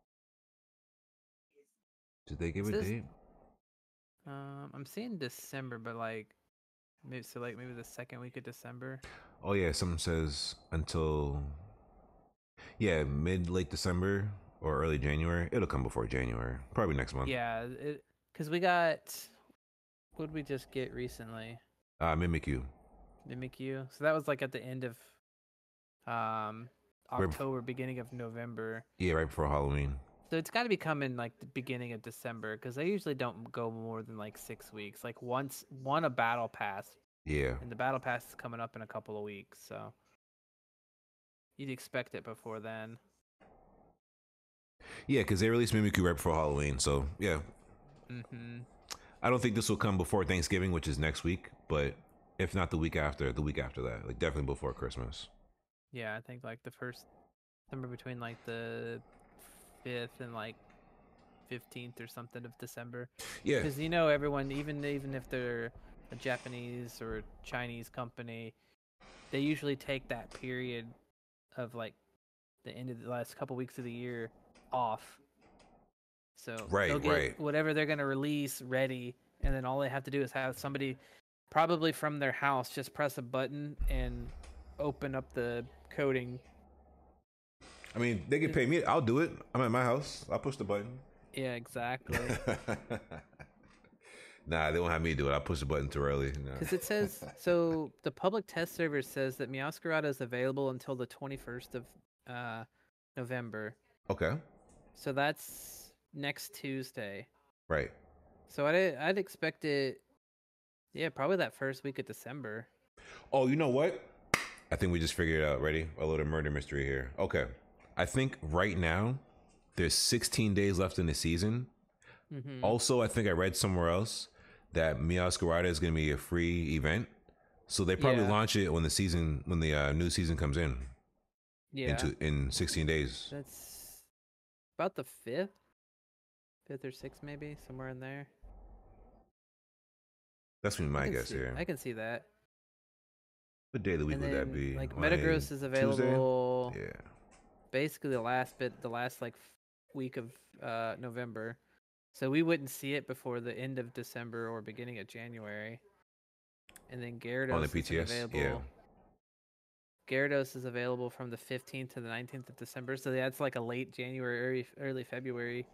Did they give a date? I'm seeing December, but like maybe the second week of December. Oh yeah, someone says until late December or early January. It'll come before January, probably next month. Yeah, because we got what did we just get recently? Mimikyu. Mimikyu. So that was like at the end of October, beginning of November. Yeah, right before Halloween. So it's got to be coming like the beginning of December because they usually don't go more than like 6 weeks. Like one a battle pass. Yeah. And the battle pass is coming up in a couple of weeks, so you'd expect it before then. Yeah, because they released Mimikyu right before Halloween, so yeah. Mm-hmm. I don't think this will come before Thanksgiving, which is next week, but if not the week after that, like definitely before Christmas. Yeah, I think like the first somewhere between like the 5th and like 15th or something of December. Yeah, because everyone, even if they're a Japanese or a Chinese company, they usually take that period of like the end of the last couple weeks of the year off. So they'll get whatever they're gonna release ready, and then all they have to do is have somebody, probably from their house, just press a button and open up the coding. I mean, they can pay me. I'll do it. I'm at my house. I'll push the button. Yeah, exactly. Nah, they won't have me do it. I'll push the button too early. Because it says, so the public test server says that Meowscarada is available until the 21st of November. Okay. So that's next Tuesday. Right. So I'd expect it, probably that first week of December. Oh, you know what? I think we just figured it out. Ready? A little murder mystery here. Okay. I think right now there's 16 days left in the season. Mm-hmm. Also, I think I read somewhere else that Meowscarada is going to be a free event. So they probably launch it when the new season comes in. Yeah. In 16 days. That's about the 5th or 6th, maybe somewhere in there. That's my guess here. I can see that. What day of the week would that be? Like Metagross is available. Tuesday? Yeah. Basically the last like week of November. So we wouldn't see it before the end of December or beginning of January. And then Gyarados on the PTS, is available. yeah. Gyarados is available from the 15th to the 19th of December. So that's like a late January, early February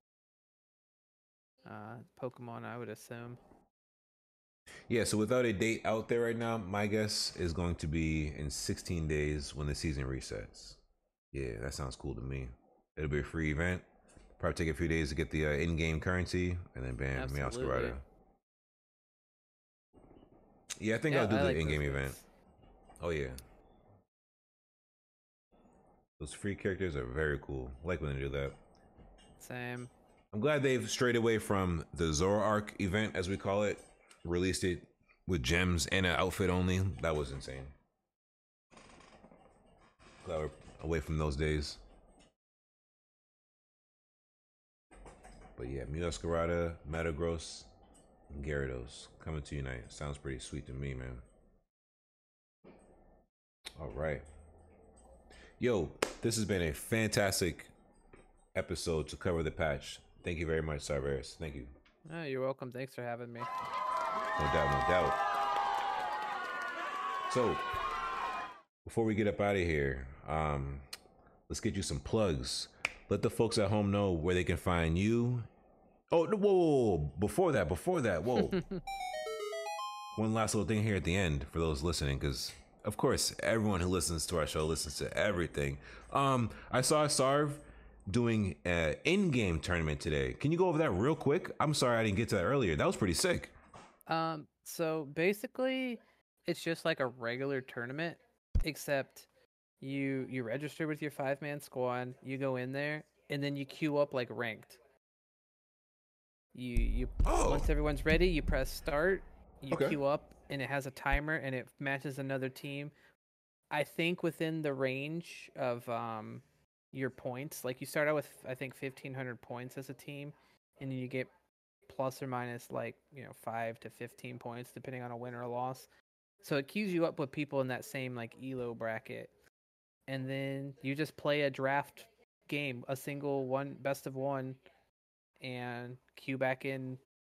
Pokemon, I would assume. Yeah, so without a date out there right now, my guess is going to be in 16 days when the season resets. Yeah, that sounds cool to me. It'll be a free event. Probably take a few days to get the in-game currency, and then bam, Meowscarada. Yeah, I think I'll do the in-game event. Oh yeah, those free characters are very cool. I like when they do that. Same. I'm glad they've strayed away from the Zoroark event, as we call it. Released it with gems and an outfit only. That was insane. Glad we're away from those days. But yeah, Meowscarada, Metagross, and Gyarados coming to Unite. Sounds pretty sweet to me, man. All right. Yo, this has been a fantastic episode to cover the patch. Thank you very much, Sarveris. Thank you. Oh, you're welcome. Thanks for having me. No doubt, no doubt. So, before we get up out of here, let's get you some plugs. Let the folks at home know where they can find you. Oh, whoa. Before that, whoa. One last little thing here at the end for those listening, because, of course, everyone who listens to our show listens to everything. I saw Sarv doing an in-game tournament today. Can you go over that real quick? I'm sorry I didn't get to that earlier. That was pretty sick. So basically, it's just like a regular tournament, except you register with your 5-man squad, you go in there, and then you queue up like ranked. Once everyone's ready, you press start, you queue up, and it has a timer and it matches another team. I think within the range of your points, like you start out with I think 1,500 points as a team, and then you get plus or minus like 5 to 15 points depending on a win or a loss. So it queues you up with people in that same like elo bracket, and then you just play a draft game, a single one best of one, and queue back in.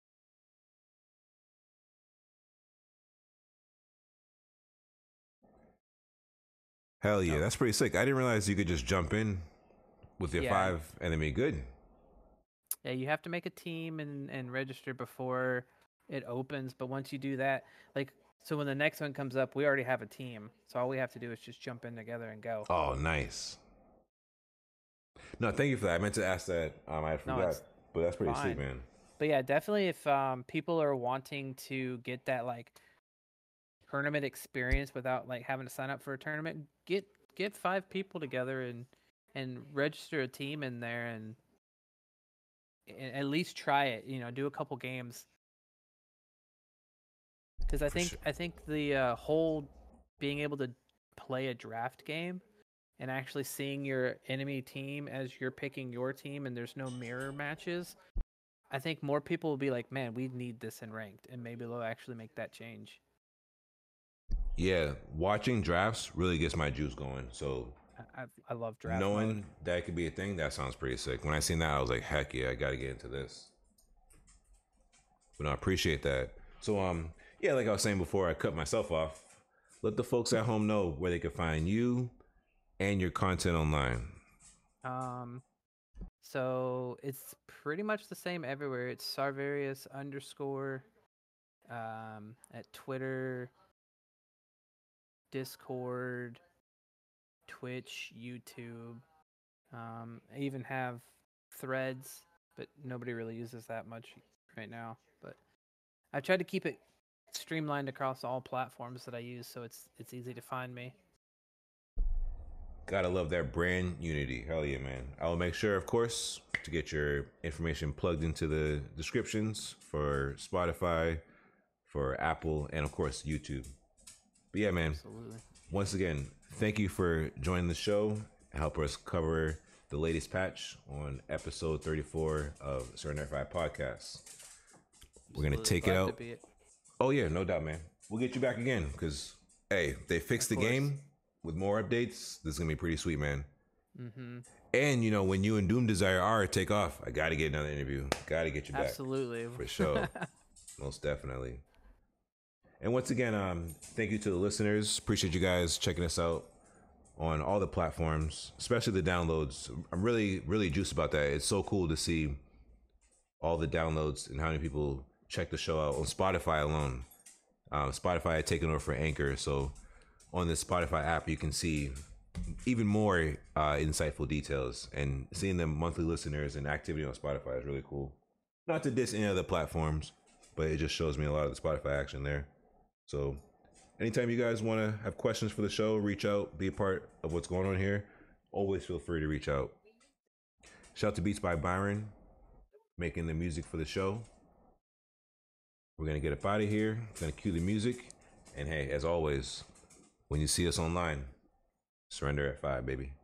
Hell yeah, that's pretty sick. I didn't realize you could just jump in with your Yeah. 5 and then be good. Yeah, you have to make a team and register before it opens. But once you do that, like, so when the next one comes up, we already have a team. So all we have to do is just jump in together and go. Oh, nice. No, thank you for that. I meant to ask that. I forgot, it's but that's pretty sweet, fine. man. But yeah, definitely if people are wanting to get that like tournament experience without like having to sign up for a tournament, get 5 people together and register a team in there and at least try it. Do a couple games. Because I think the whole being able to play a draft game and actually seeing your enemy team as you're picking your team and there's no mirror matches, I think more people will be like, man, we need this in ranked, and maybe they'll actually make that change. Yeah, watching drafts really gets my juice going. So I love draft knowing mode. that could be a thing, that sounds pretty sick. When I seen that, I was like, heck yeah, I got to get into this. But I appreciate that. So yeah, like I was saying before, I cut myself off. Let the folks at home know where they can find you and your content online. So it's pretty much the same everywhere. It's Sarvarius _ at Twitter, Discord, Twitch, YouTube. I even have Threads, but nobody really uses that much right now. But I tried to keep it streamlined across all platforms that I use, so it's easy to find me. Gotta love that brand unity. Hell yeah, man. I will make sure, of course, to get your information plugged into the descriptions for Spotify, for Apple, and of course, YouTube. But yeah, man. Absolutely. Once again, thank you for joining the show and help us cover the latest patch on episode 34 of Surrender 5 Podcast. We're going to take it out. Oh, yeah, no doubt, man. We'll get you back again because, hey, they fixed the game with more updates. This is going to be pretty sweet, man. Mm-hmm. And, when you and Doom Desire are take off, I got to get another interview. Got to get you back. Absolutely. For sure. Most definitely. And once again, thank you to the listeners. Appreciate you guys checking us out on all the platforms, especially the downloads. I'm really, really juiced about that. It's so cool to see all the downloads and how many people check the show out on Spotify alone. Spotify had taken over for Anchor, so on the Spotify app, you can see even more insightful details. And seeing the monthly listeners and activity on Spotify is really cool. Not to diss any other platforms, but it just shows me a lot of the Spotify action there. So anytime you guys want to have questions for the show, reach out, be a part of what's going on here. Always feel free to reach out. Shout out to Beats by Byron, making the music for the show. We're going to get up out of here. Going to cue the music. And hey, as always, when you see us online, surrender at 5, baby.